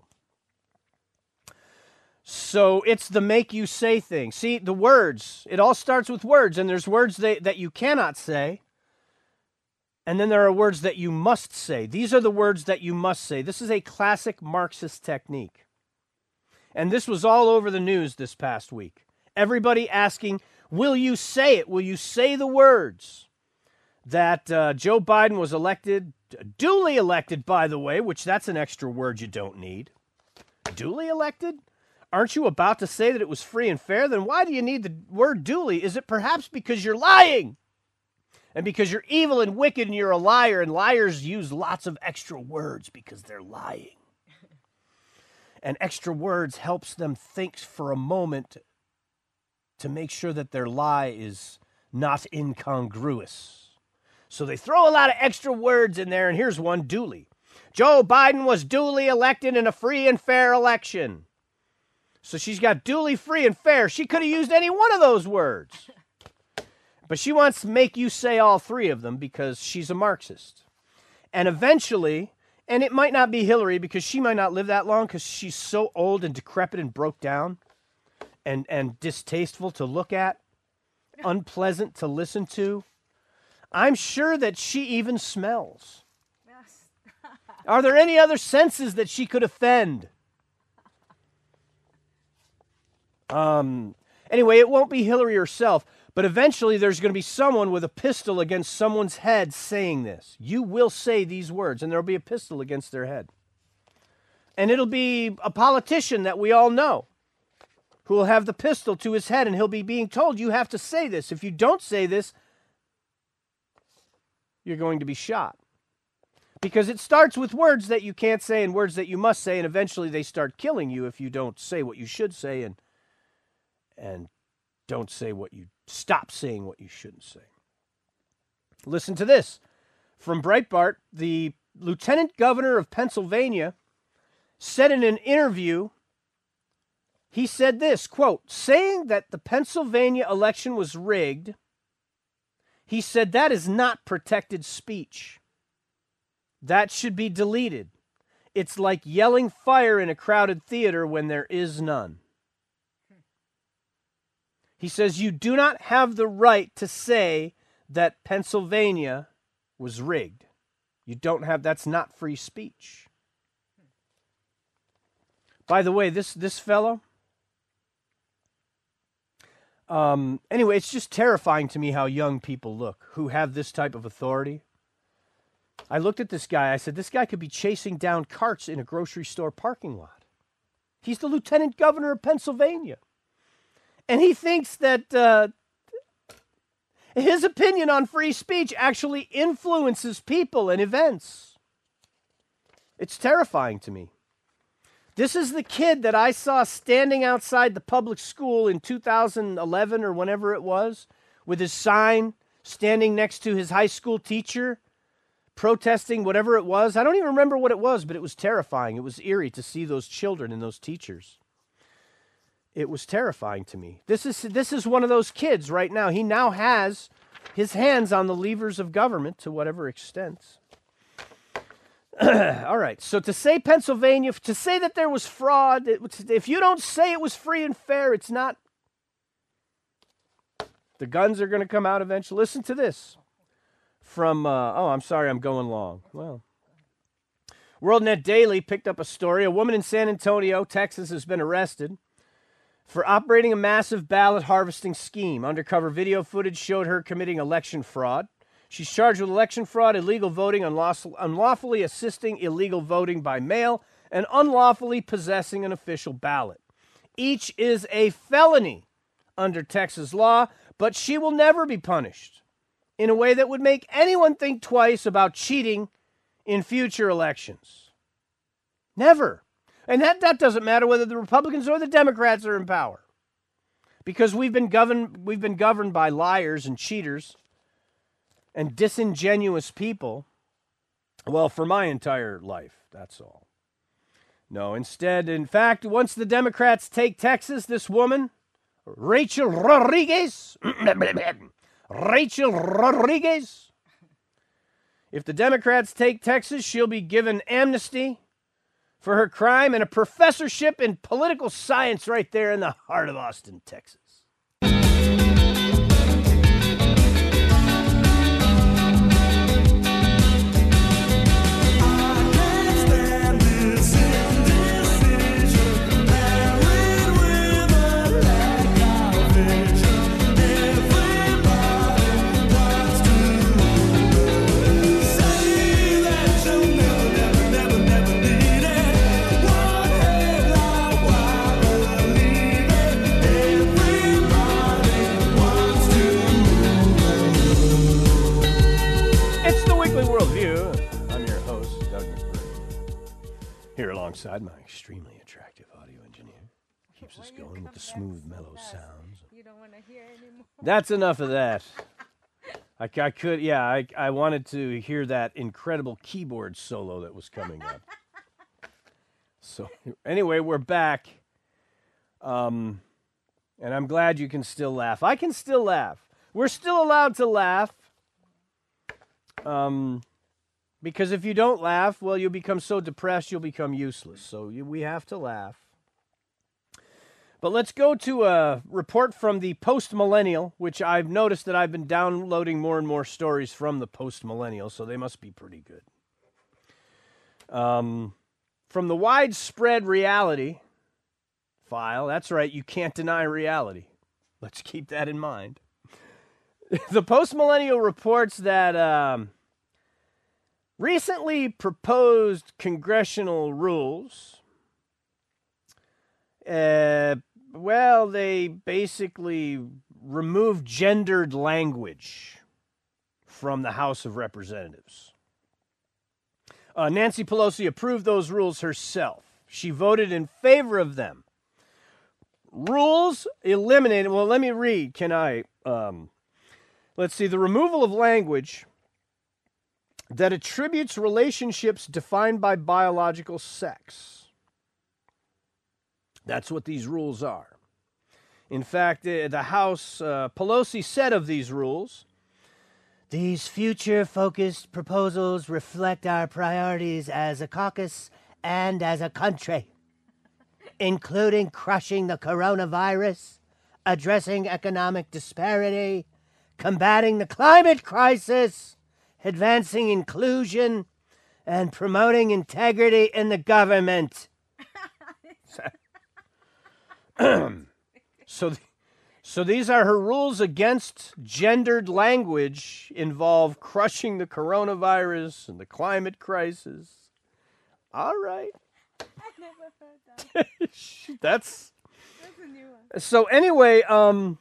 So it's the make you say thing. See, the words, it all starts with words, and there's words that, that you cannot say, and then there are words that you must say. These are the words that you must say. This is a classic Marxist technique. And this was all over the news this past week. Everybody asking, will you say it? Will you say the words that uh, Joe Biden was elected, duly elected, by the way, which that's an extra word you don't need. Duly elected? Aren't you about to say that it was free and fair? Then why do you need the word duly? Is it perhaps because you're lying? And because you're evil and wicked and you're a liar, and liars use lots of extra words because they're lying. And extra words helps them think for a moment to make sure that their lie is not incongruous. So they throw a lot of extra words in there, and here's one, duly. Joe Biden was duly elected in a free and fair election. So she's got duly, free, and fair. She could have used any one of those words. But she wants to make you say all three of them because she's a Marxist. And eventually, and it might not be Hillary because she might not live that long because she's so old and decrepit and broke down and, and distasteful to look at, unpleasant to listen to. I'm sure that she even smells. Yes. Are there any other senses that she could offend? Um. Anyway, it won't be Hillary herself, but eventually there's going to be someone with a pistol against someone's head saying this. You will say these words, and there'll be a pistol against their head. And it'll be a politician that we all know who will have the pistol to his head, and he'll be being told, you have to say this. If you don't say this, you're going to be shot. Because it starts with words that you can't say and words that you must say, and eventually they start killing you if you don't say what you should say and and don't say what you, stop saying what you shouldn't say. Listen to this. From Breitbart, the Lieutenant Governor of Pennsylvania said in an interview, he said this, quote, saying that the Pennsylvania election was rigged, he said that is not protected speech. That should be deleted. It's like yelling fire in a crowded theater when there is none. He says you do not have the right to say that Pennsylvania was rigged. You don't have, that's not free speech. By the way, this this fellow, um, anyway, it's just terrifying to me how young people look who have this type of authority. I looked at this guy, I said, this guy could be chasing down carts in a grocery store parking lot. He's the Lieutenant Governor of Pennsylvania. And he thinks that uh, his opinion on free speech actually influences people and events. It's terrifying to me. This is the kid that I saw standing outside the public school in two thousand eleven or whenever it was, with his sign, standing next to his high school teacher, protesting whatever it was. I don't even remember what it was, but it was terrifying. It was eerie to see those children and those teachers. It was terrifying to me. This is this is one of those kids right now. He now has his hands on the levers of government to whatever extent. All right, so to say Pennsylvania, to say that there was fraud, it, if you don't say it was free and fair, it's not. The guns are going to come out eventually. Listen to this from, uh, oh, I'm sorry, I'm going long. Well, WorldNet Daily picked up a story. A woman in San Antonio, Texas, has been arrested for operating a massive ballot harvesting scheme. Undercover video footage showed her committing election fraud. She's charged with election fraud, illegal voting, unlawfully assisting illegal voting by mail, and unlawfully possessing an official ballot. Each is a felony under Texas law, but she will never be punished in a way that would make anyone think twice about cheating in future elections. Never. And that, that doesn't matter whether the Republicans or the Democrats are in power. Because we've been governed we've been governed by liars and cheaters and disingenuous people, well, for my entire life, that's all. No, instead, in fact, once the Democrats take Texas, this woman, Rachel Rodriguez, Rachel Rodriguez, if the Democrats take Texas, she'll be given amnesty for her crime and a professorship in political science right there in the heart of Austin, Texas. Here alongside my extremely attractive audio engineer. Keeps us going with the smooth, mellow sounds. You don't want to hear anymore. That's enough of that. I, c- I could, yeah, I, I wanted to hear that incredible keyboard solo that was coming up. So, anyway, we're back. Um, and I'm glad you can still laugh. I can still laugh. We're still allowed to laugh. Um, because if you don't laugh, well, you'll become so depressed, you'll become useless. So you, we have to laugh. But let's go to a report from the Post-Millennial, which I've noticed that I've been downloading more and more stories from the Post-Millennial, so they must be pretty good. Um, from the Widespread Reality file, that's right, you can't deny reality. Let's keep that in mind. The Post-Millennial reports that um, recently proposed congressional rules, uh, well, they basically removed gendered language from the House of Representatives. Uh, Nancy Pelosi approved those rules herself. She voted in favor of them. Rules eliminated. Well, let me read. Can I? Um, let's see. The removal of language that attributes relationships defined by biological sex. That's what these rules are. In fact, uh, the House, uh, Pelosi said of these rules, these future-focused proposals reflect our priorities as a caucus and as a country, including crushing the coronavirus, addressing economic disparity, combating the climate crisis, advancing inclusion, and promoting integrity in the government. so, th- so these are her rules against gendered language involve crushing the coronavirus and the climate crisis. All right. I never heard that. That's That's a new one. so anyway, um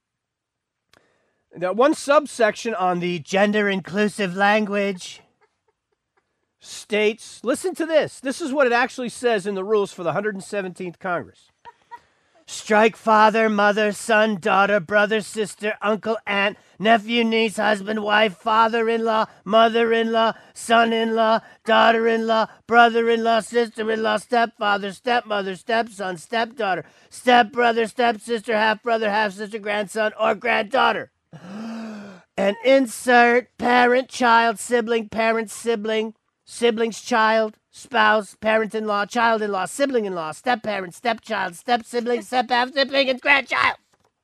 that one subsection on the gender inclusive language states, listen to this. This is what it actually says in the rules for the one hundred seventeenth Congress. Strike father, mother, son, daughter, brother, sister, uncle, aunt, nephew, niece, husband, wife, father-in-law, mother-in-law, son-in-law, daughter-in-law, brother-in-law, sister-in-law, stepfather, stepmother, stepson, stepdaughter, stepbrother, stepsister, half-brother, half-sister, grandson, or granddaughter. And insert parent, child, sibling, parent, sibling, sibling's child, spouse, parent-in-law, child-in-law, sibling-in-law, step-parent, step-child, step-sibling, step-half-sibling, and grandchild.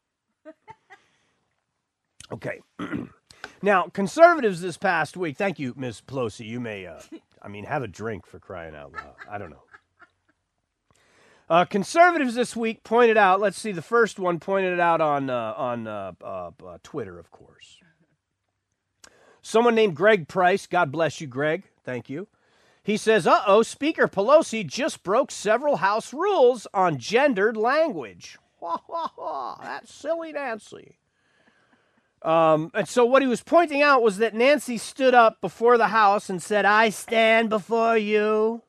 Okay. Now, conservatives this past week, thank you, Miz Pelosi. You may, uh, I mean, have a drink for crying out loud. I don't know. Uh, conservatives this week pointed out, let's see, the first one pointed it out on, uh, on uh, uh, uh, Twitter, of course. Someone named Greg Price, God bless you, Greg, thank you. He says, uh-oh, Speaker Pelosi just broke several House rules on gendered language. Ha, ha, ha, that's silly Nancy. Um, and so what he was pointing out was that Nancy stood up before the House and said, I stand before you.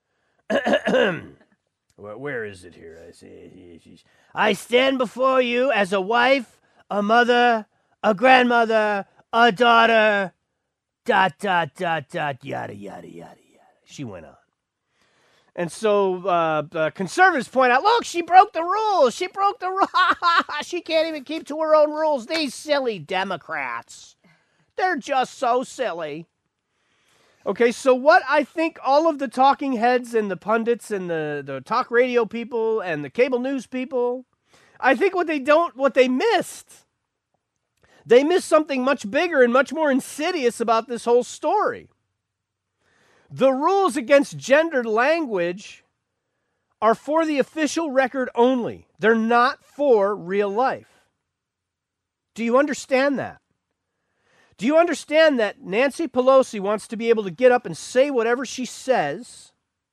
Where is it here? I see. I stand before you as a wife, a mother, a grandmother, a daughter, dot, dot, dot, dot, yada, yada, yada. She went on. And so uh, the conservatives point out, look, she broke the rules. She broke the rules. She can't even keep to her own rules. These silly Democrats. They're just so silly. Okay, so what I think all of the talking heads and the pundits and the, the talk radio people and the cable news people, I think what they don't, what they missed, they missed something much bigger and much more insidious about this whole story. The rules against gendered language are for the official record only. They're not for real life. Do you understand that? Do you understand that Nancy Pelosi wants to be able to get up and say whatever she says,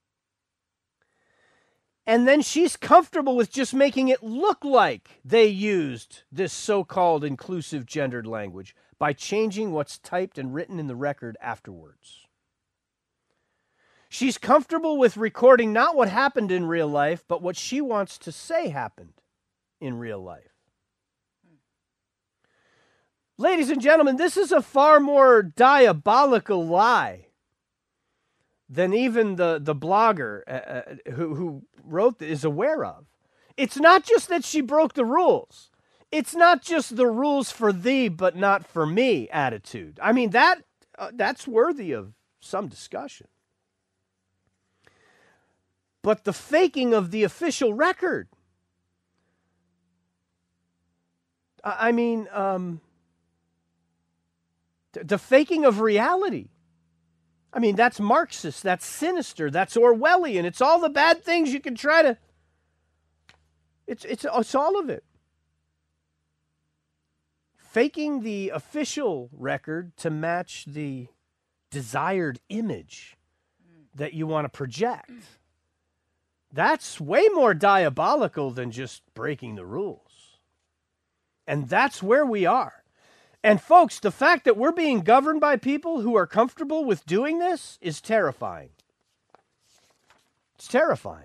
and then she's comfortable with just making it look like they used this so-called inclusive gendered language by changing what's typed and written in the record afterwards? She's comfortable with recording not what happened in real life, but what she wants to say happened in real life. Ladies and gentlemen, this is a far more diabolical lie than even the, the blogger uh, uh, who, who wrote this is aware of. It's not just that she broke the rules. It's not just the rules for thee, but not for me attitude. I mean, that uh, that's worthy of some discussion. But the faking of the official record. I, I mean, um, th- the faking of reality. I mean, that's Marxist, that's sinister, that's Orwellian. It's all the bad things you can try to... It's, it's, it's all of it. Faking the official record to match the desired image that you want to project. That's way more diabolical than just breaking the rules. And that's where we are. And folks, the fact that we're being governed by people who are comfortable with doing this is terrifying. It's terrifying.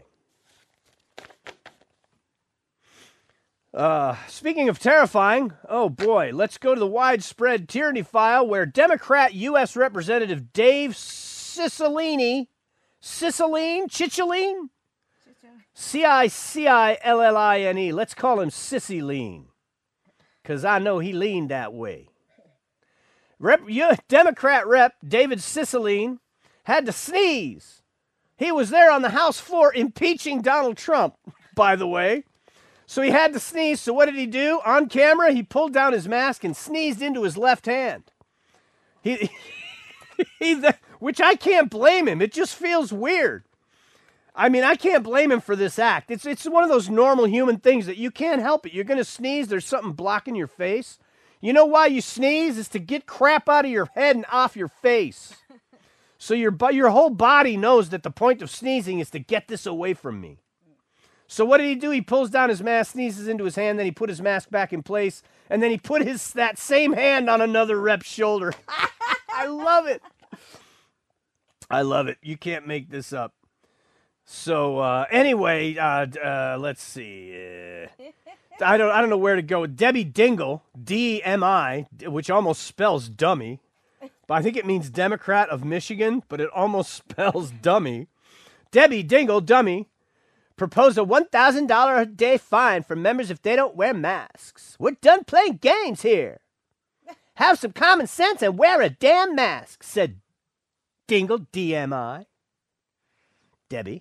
Uh, speaking of terrifying, oh boy, let's go to the widespread tyranny file where Democrat U S Representative Dave Cicilline, Cicilline, Cicilline? C I C I L L I N E. Let's call him Cicilline, because I know he leaned that way. Rep, Democrat Rep David Cicilline had to sneeze. He was there on the House floor impeaching Donald Trump, by the way. So he had to sneeze. So what did he do? On camera, he pulled down his mask and sneezed into his left hand. He, he, which I can't blame him. It just feels weird. I mean, I can't blame him for this act. It's it's one of those normal human things that you can't help it. You're going to sneeze. There's something blocking your face. You know why you sneeze? Is to get crap out of your head and off your face. So your, your whole body knows that the point of sneezing is to get this away from me. So what did he do? He pulls down his mask, sneezes into his hand, then he put his mask back in place, and then he put his that same hand on another rep's shoulder. I love it. I love it. You can't make this up. So uh, anyway, uh, uh, let's see. Uh, I don't I don't know where to go. Debbie Dingle, D M I, which almost spells dummy, but I think it means Democrat of Michigan, but it almost spells dummy. Debbie Dingle, dummy, proposed a one thousand dollars a day fine for members if they don't wear masks. We're done playing games here. Have some common sense and wear a damn mask, said Dingle, D M I. Debbie.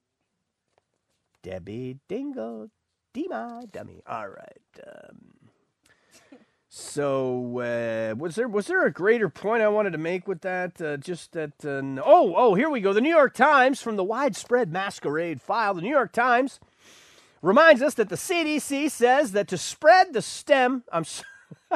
Debbie Dingle, D M I, dummy. All right. Um, so uh, was there was there a greater point I wanted to make with that? Uh, just that. Uh, no. Oh, oh, here we go. The New York Times, from the widespread masquerade file. The New York Times reminds us that the C D C says that to spread the stem. I'm. So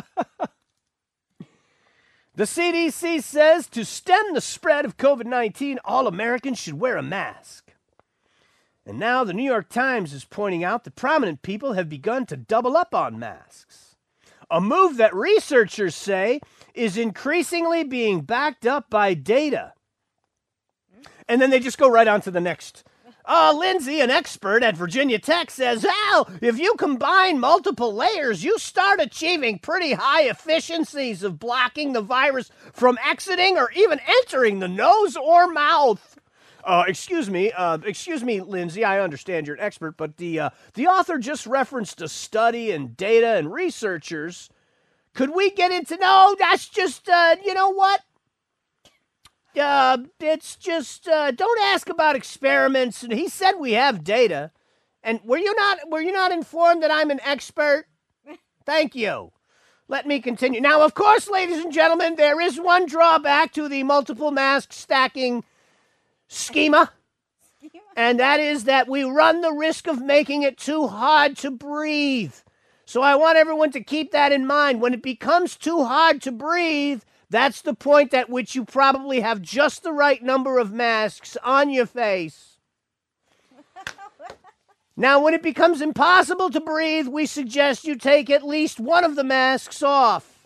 the C D C says to stem the spread of COVID nineteen, all Americans should wear a mask. And now the New York Times is pointing out that prominent people have begun to double up on masks. A move that researchers say is increasingly being backed up by data. And then they just go right on to the next. Uh, Lindsay, an expert at Virginia Tech, says, Al, if you combine multiple layers, you start achieving pretty high efficiencies of blocking the virus from exiting or even entering the nose or mouth. Uh, excuse me, uh, excuse me, Lindsay, I understand you're an expert, but the uh, the author just referenced a study and data and researchers. Could we get into, no, that's just, uh, you know what? Uh, it's just, uh, don't ask about experiments. And he said we have data. And were you not, were you not informed that I'm an expert? Thank you. Let me continue. Now, of course, ladies and gentlemen, there is one drawback to the multiple mask stacking schema, and that is that we run the risk of making it too hard to breathe. So I want everyone to keep that in mind. When it becomes too hard to breathe, that's the point at which you probably have just the right number of masks on your face. Now, when it becomes impossible to breathe, we suggest you take at least one of the masks off.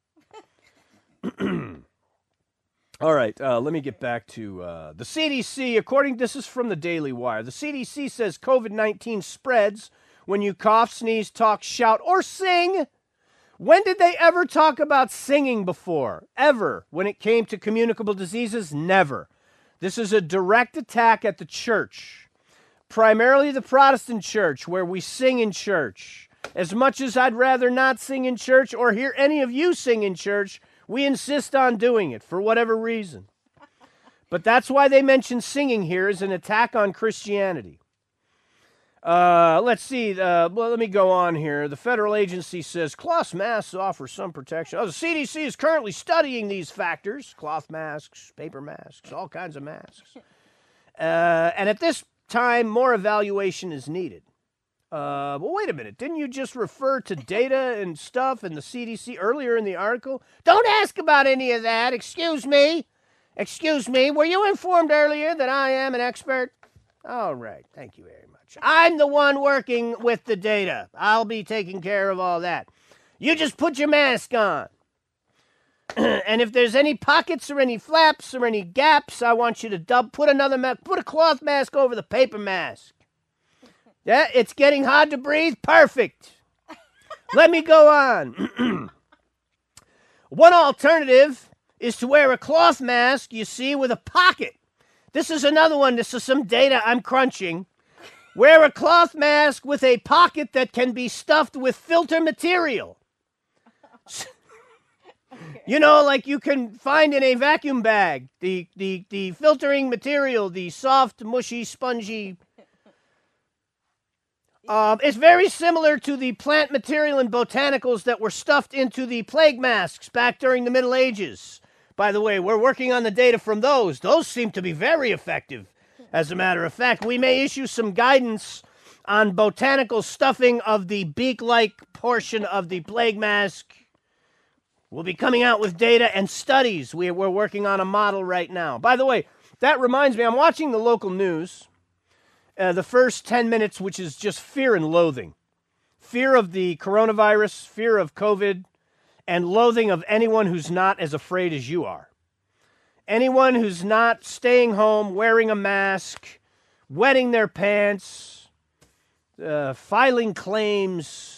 All right, uh, let me get back to uh, the C D C. According, this is from the Daily Wire. The C D C says COVID nineteen spreads when you cough, sneeze, talk, shout, or sing When did they ever talk about singing before? Ever. When it came to communicable diseases? Never. This is a direct attack at the church. Primarily the Protestant church, where we sing in church. As much as I'd rather not sing in church or hear any of you sing in church, we insist on doing it for whatever reason. But that's why they mention singing here as an attack on Christianity. Uh, let's see. Uh, well, let me go on here. The federal agency says cloth masks offer some protection. Oh, the C D C is currently studying these factors. Cloth masks, paper masks, all kinds of masks. Uh, and at this time, more evaluation is needed. Uh, well, wait a minute. Didn't you just refer to data and stuff and the C D C earlier in the article? Don't ask about any of that. Excuse me. Excuse me. Were you informed earlier that I am an expert? All right. Thank you very much. I'm the one working with the data. I'll be taking care of all that. You just put your mask on. And if there's any pockets or any flaps or any gaps, I want you to dub, put another mask, put a cloth mask over the paper mask. Yeah, it's getting hard to breathe. Perfect. Let me go on. One alternative is to wear a cloth mask, you see, with a pocket. This is another one. This is some data I'm crunching. Wear a cloth mask with a pocket that can be stuffed with filter material. You know, like you can find in a vacuum bag, the, the, the filtering material, the soft, mushy, spongy. Um, it's very similar to the plant material and botanicals that were stuffed into the plague masks back during the Middle Ages. By the way, we're working on the data from those. Those seem to be very effective. As a matter of fact, we may issue some guidance on botanical stuffing of the beak-like portion of the plague mask. We'll be coming out with data and studies. We, we're working on a model right now. By the way, that reminds me, I'm watching the local news. Uh, the first ten minutes, which is just fear and loathing. Fear of the coronavirus, fear of COVID, and loathing of anyone who's not as afraid as you are. Anyone who's not staying home, wearing a mask, wetting their pants, uh, filing claims.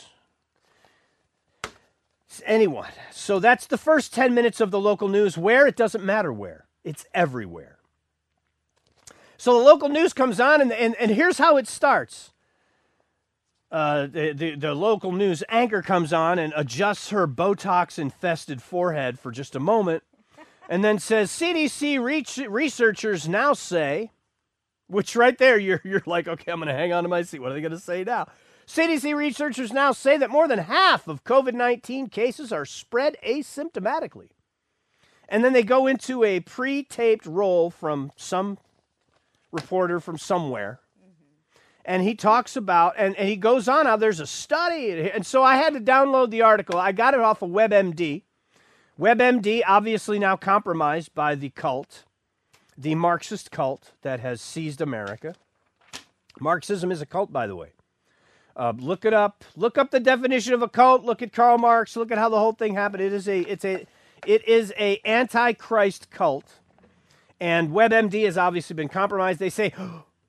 Anyone. So that's the first ten minutes of the local news. Where? It doesn't matter where. It's everywhere. So the local news comes on, and, and, and here's how it starts. Uh, the, the, the local news anchor comes on and adjusts her Botox-infested forehead for just a moment, and then says, C D C reach, researchers now say, which right there, you're, you're like, okay, I'm going to hang on to my seat. What are they going to say now? C D C researchers now say that more than half of COVID nineteen cases are spread asymptomatically. And then they go into a pre-taped roll from some reporter from somewhere. And he talks about, and, and he goes on how there's a study. And so I had to download the article. I got it off of WebMD. WebMD, obviously now compromised by the cult, the Marxist cult that has seized America. Marxism is a cult, by the way. Uh, look it up. Look up the definition of a cult. Look at Karl Marx. Look at how the whole thing happened. It is a, it's a, it is a antichrist cult, and WebMD has obviously been compromised. They say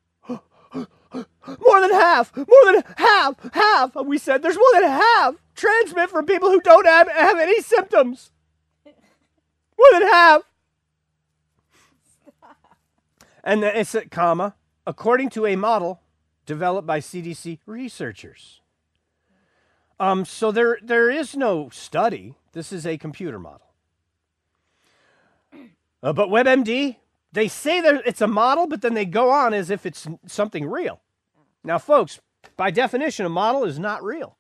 more than half, more than half, half. We said there's more than half transmit from people who don't have, have any symptoms. More than half. And then it's a comma, according to a model developed by C D C researchers. Um, so there, there is no study. This is a computer model. Uh, but WebMD, they say that it's a model, but then they go on as if it's something real. Now, folks, by definition, a model is not real.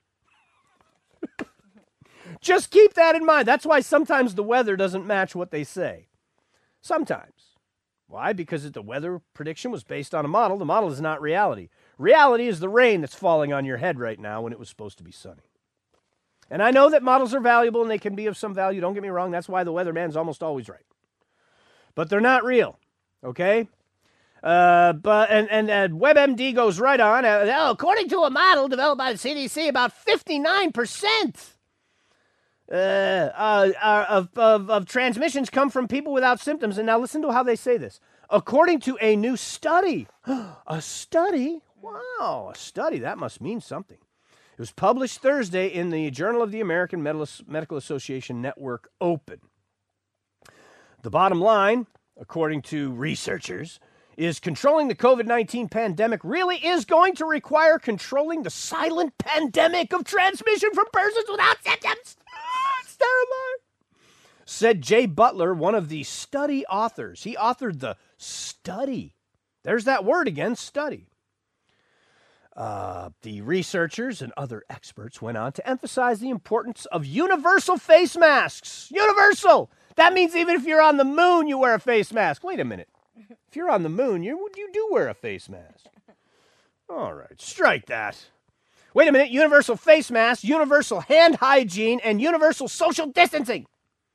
Just keep that in mind. That's why sometimes the weather doesn't match what they say. Sometimes. Why? Because the weather prediction was based on a model. The model is not reality. Reality is the rain that's falling on your head right now when it was supposed to be sunny. And I know that models are valuable and they can be of some value. Don't get me wrong. That's why the weatherman's almost always right. But they're not real. Okay? Uh, but and, and uh, WebMD goes right on. Uh, oh, according to a model developed by the C D C, about fifty-nine percent uh, uh, uh, of, of, of transmissions come from people without symptoms. And now listen to how they say this. According to a new study. A study? Wow, a study. That must mean something. It was published Thursday in the Journal of the American Medical Association Network Open. The bottom line, according to researchers, is controlling the COVID nineteen pandemic really is going to require controlling the silent pandemic of transmission from persons without symptoms. Ah, it's terrifying. Said Jay Butler, one of the study authors. He authored the study. There's that word again, study. Uh, the researchers and other experts went on to emphasize the importance of universal face masks. Universal! That means even if you're on the moon, you wear a face mask. Wait a minute. If you're on the moon, you, you do wear a face mask. All right, strike that. Wait a minute. Universal face mask, universal hand hygiene, and universal social distancing.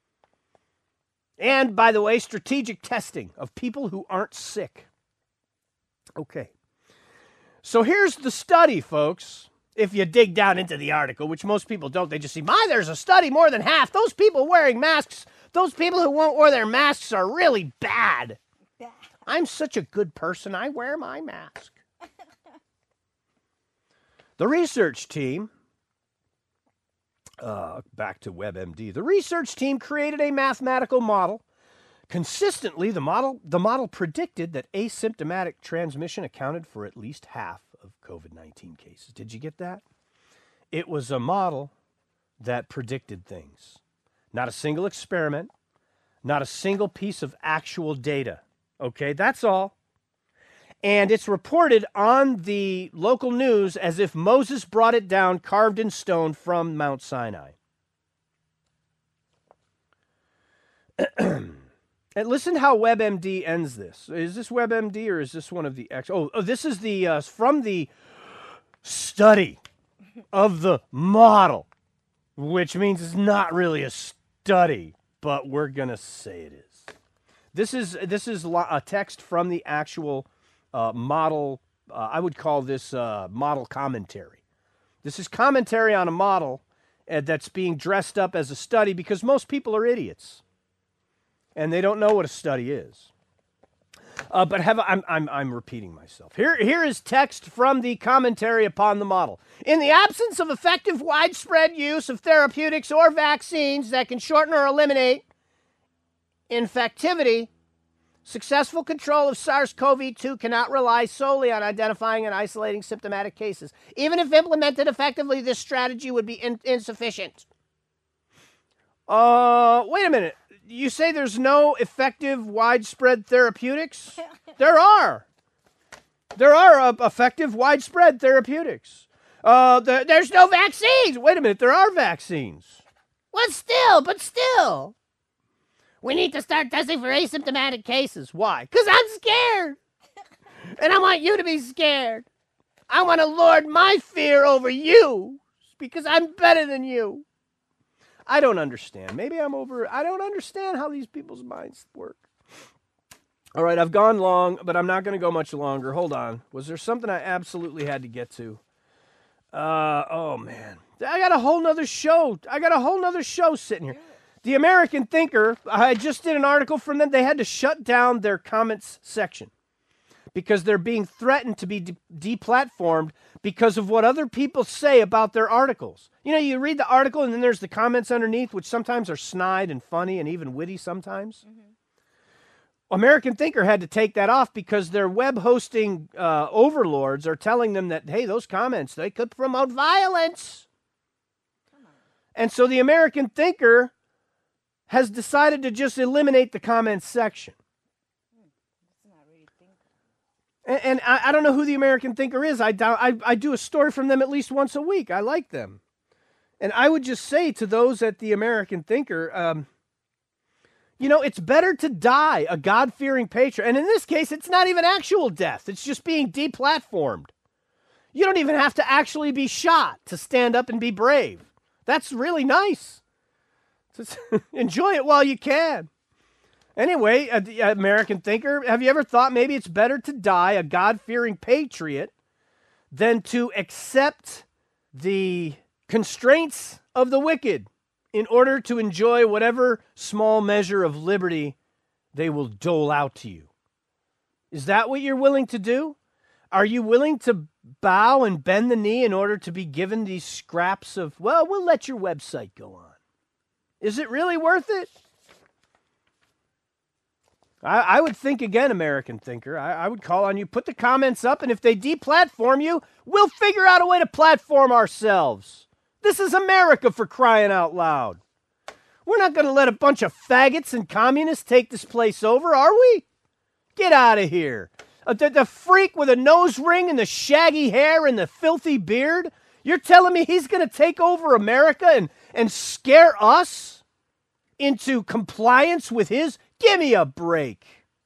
And, by the way, strategic testing of people who aren't sick. Okay. So here's the study, folks. If you dig down into the article, which most people don't, they just see, my, there's a study, more than half. Those people wearing masks, those people who won't wear their masks are really bad. I'm such a good person, I wear my mask. The research team, uh, back to WebMD, the research team created a mathematical model. Consistently, the model, the model predicted that asymptomatic transmission accounted for at least half of COVID nineteen cases. Did you get that? It was a model that predicted things. Not a single experiment, not a single piece of actual data. Okay, that's all. And it's reported on the local news as if Moses brought it down carved in stone from Mount Sinai. And listen how WebMD ends this. Is this WebMD or is this one of the X? Oh, oh this is the uh, from the study of the model, which means it's not really a study, but we're going to say it is. This is this is a text from the actual uh, model. Uh, I would call this uh, model commentary. This is commentary on a model uh, that's being dressed up as a study because most people are idiots. And they don't know what a study is. Uh, but have I'm, I'm, I'm repeating myself. Here, here is text from the commentary upon the model. In the absence of effective widespread use of therapeutics or vaccines that can shorten or eliminate infectivity, successful control of SARS-C o V two cannot rely solely on identifying and isolating symptomatic cases. Even if implemented effectively, this strategy would be in, insufficient. Uh, wait a minute. You say there's no effective widespread therapeutics? There are. There are uh, effective widespread therapeutics. Uh, the, there's no vaccines. Wait a minute. There are vaccines. Well, still, but still. We need to start testing for asymptomatic cases. Why? Because I'm scared. And I want you to be scared. I want to lord my fear over you because I'm better than you. I don't understand. Maybe I'm over. I don't understand how these people's minds work. All right, I've gone long, but I'm not going to go much longer. Hold on. Was there something I absolutely had to get to? Uh, oh, man. I got a whole nother show. I got a whole nother show sitting here. The American Thinker, I just did an article from them. They had to shut down their comments section because they're being threatened to be de- deplatformed because of what other people say about their articles. You know, you read the article and then there's the comments underneath, which sometimes are snide and funny and even witty sometimes. Mm-hmm. American Thinker had to take that off because their web hosting uh, overlords are telling them that, hey, those comments, they could promote violence. And so the American Thinker has decided to just eliminate the comments section. And, and I, I don't know who the American Thinker is. I, do, I, I do a story from them at least once a week. I like them. And I would just say to those at the American Thinker, um, you know, it's better to die a God-fearing patriot. And in this case, it's not even actual death. It's just being deplatformed. You don't even have to actually be shot to stand up and be brave. That's really nice. Just enjoy it while you can. Anyway, uh, the American Thinker, have you ever thought maybe it's better to die a God-fearing patriot than to accept the constraints of the wicked in order to enjoy whatever small measure of liberty they will dole out to you? Is that what you're willing to do? Are you willing to bow and bend the knee in order to be given these scraps of, well, we'll let your website go on? Is it really worth it? I, I would think again, American thinker. I, I would call on you, put the comments up, and if they deplatform you, we'll figure out a way to platform ourselves. This is America, for crying out loud. We're not going to let a bunch of faggots and communists take this place over, are we? Get out of here. Uh, the, the freak with a nose ring and the shaggy hair and the filthy beard, you're telling me he's going to take over America and, and scare us into compliance with his? Give me a break.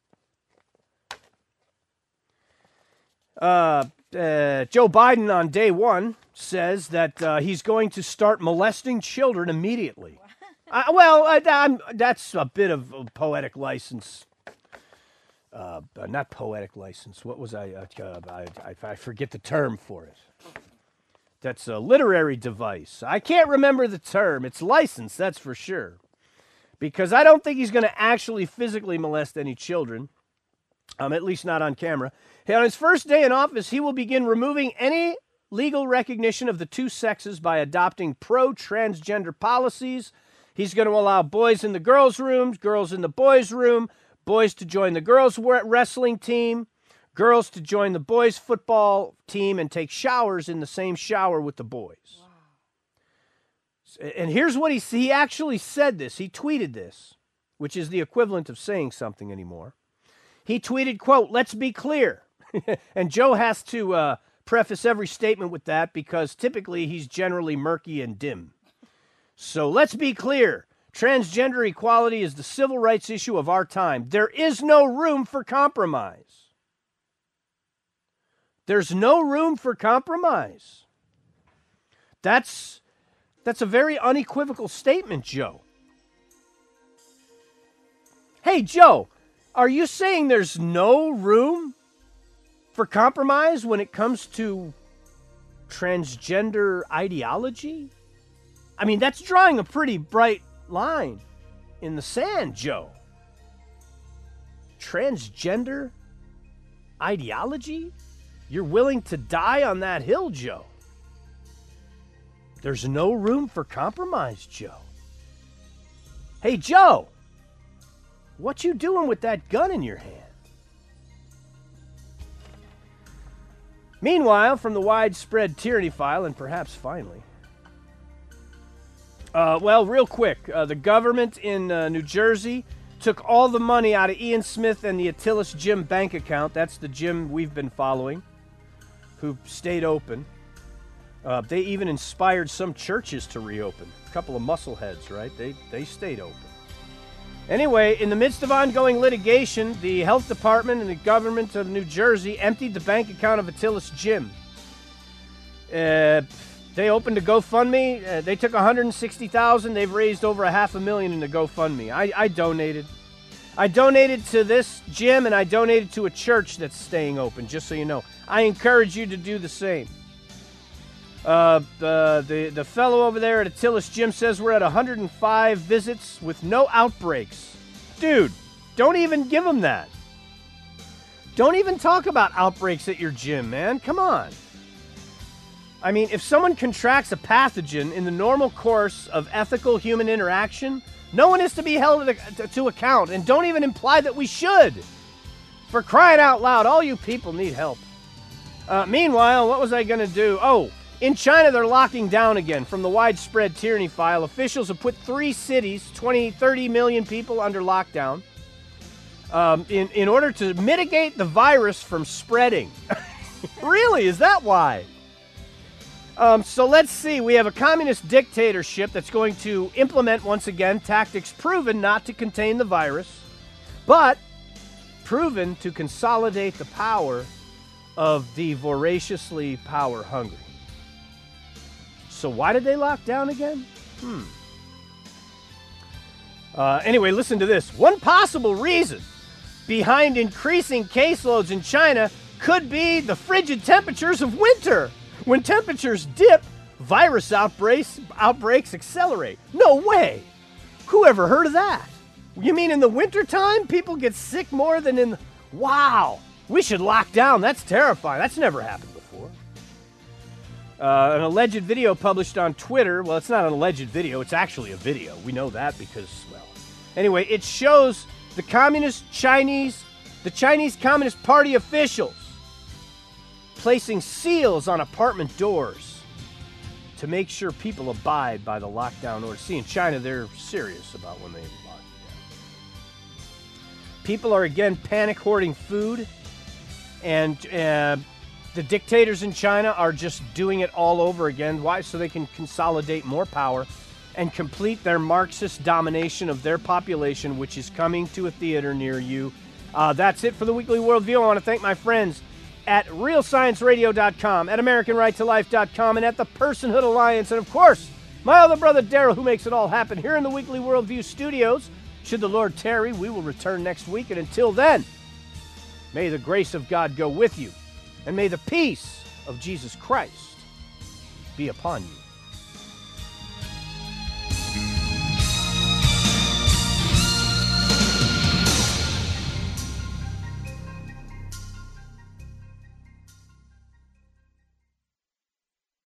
Uh, uh, Joe Biden on day one says that uh, he's going to start molesting children immediately. Uh, well, uh, I'm, that's a bit of a poetic license. Uh, uh, not poetic license. What was I, uh, uh, I, I? I forget the term for it. That's a literary device. I can't remember the term. It's license, that's for sure. Because I don't think he's going to actually physically molest any children, um, at least not on camera. On his first day in office, he will begin removing any legal recognition of the two sexes by adopting pro-transgender policies. He's going to allow boys in the girls' rooms, girls in the boys' room, boys to join the girls' wrestling team, girls to join the boys' football team and take showers in the same shower with the boys. Wow. And here's what he, he actually said this. He tweeted this, which is the equivalent of saying something anymore. He tweeted, quote, "Let's be clear." And Joe has to uh, preface every statement with that because typically he's generally murky and dim. So let's be clear. Transgender equality is the civil rights issue of our time. There is no room for compromise. There's no room for compromise. That's, that's a very unequivocal statement, Joe. Hey, Joe, are you saying there's no room for compromise when it comes to transgender ideology? I mean, that's drawing a pretty bright line in the sand, Joe. Transgender ideology? You're willing to die on that hill, Joe. There's no room for compromise, Joe. Hey, Joe, what you doing with that gun in your hand? Meanwhile, from the widespread tyranny file, and perhaps finally, Uh, well, real quick, uh, the government in uh, New Jersey took all the money out of Ian Smith and the Attilis Gym bank account. That's the gym we've been following, who stayed open. Uh, they even inspired some churches to reopen. A couple of muscleheads, right? They, they stayed open. Anyway, in the midst of ongoing litigation, the health department and the government of New Jersey emptied the bank account of Attilis Gym. Uh... They opened a GoFundMe. Uh, they took one hundred sixty thousand dollars. They've raised over a half a million in the GoFundMe. I, I donated. I donated to this gym, and I donated to a church that's staying open, just so you know. I encourage you to do the same. Uh, the, the, the fellow over there at Attilis Gym says we're at one hundred five visits with no outbreaks. Dude, don't even give them that. Don't even talk about outbreaks at your gym, man. Come on. I mean, if someone contracts a pathogen in the normal course of ethical human interaction, no one is to be held to, to account, and don't even imply that we should. For crying out loud, all you people need help. Uh, meanwhile, what was I going to do? Oh, in China, they're locking down again. From the widespread tyranny file, officials have put three cities, twenty, thirty million people under lockdown um, in, in order to mitigate the virus from spreading. Really? Is that why? Um, so let's see. We have a communist dictatorship that's going to implement, once again, tactics proven not to contain the virus, but proven to consolidate the power of the voraciously power-hungry. So why did they lock down again? Hmm. Uh, anyway, listen to this. One possible reason behind increasing caseloads in China could be the frigid temperatures of winter. When temperatures dip, virus outbreaks, outbreaks accelerate. No way! Who ever heard of that? You mean in the wintertime, people get sick more than in... The... Wow! We should lock down. That's terrifying. That's never happened before. Uh, an alleged video published on Twitter. Well, it's not an alleged video. It's actually a video. We know that because, well, anyway, it shows the communist Chinese, the Chinese Communist Party officials placing seals on apartment doors to make sure people abide by the lockdown order. See, in China, they're serious about when they lock you down. People are again panic hoarding food, and uh, the dictators in China are just doing it all over again. Why? So they can consolidate more power and complete their Marxist domination of their population, which is coming to a theater near you. Uh, that's it for the Weekly Worldview. I want to thank my friends at real science radio dot com, at american right to life dot com, and at the Personhood Alliance. And, of course, my other brother Daryl, who makes it all happen here in the Weekly Worldview studios. Should the Lord tarry, we will return next week. And until then, may the grace of God go with you, and may the peace of Jesus Christ be upon you.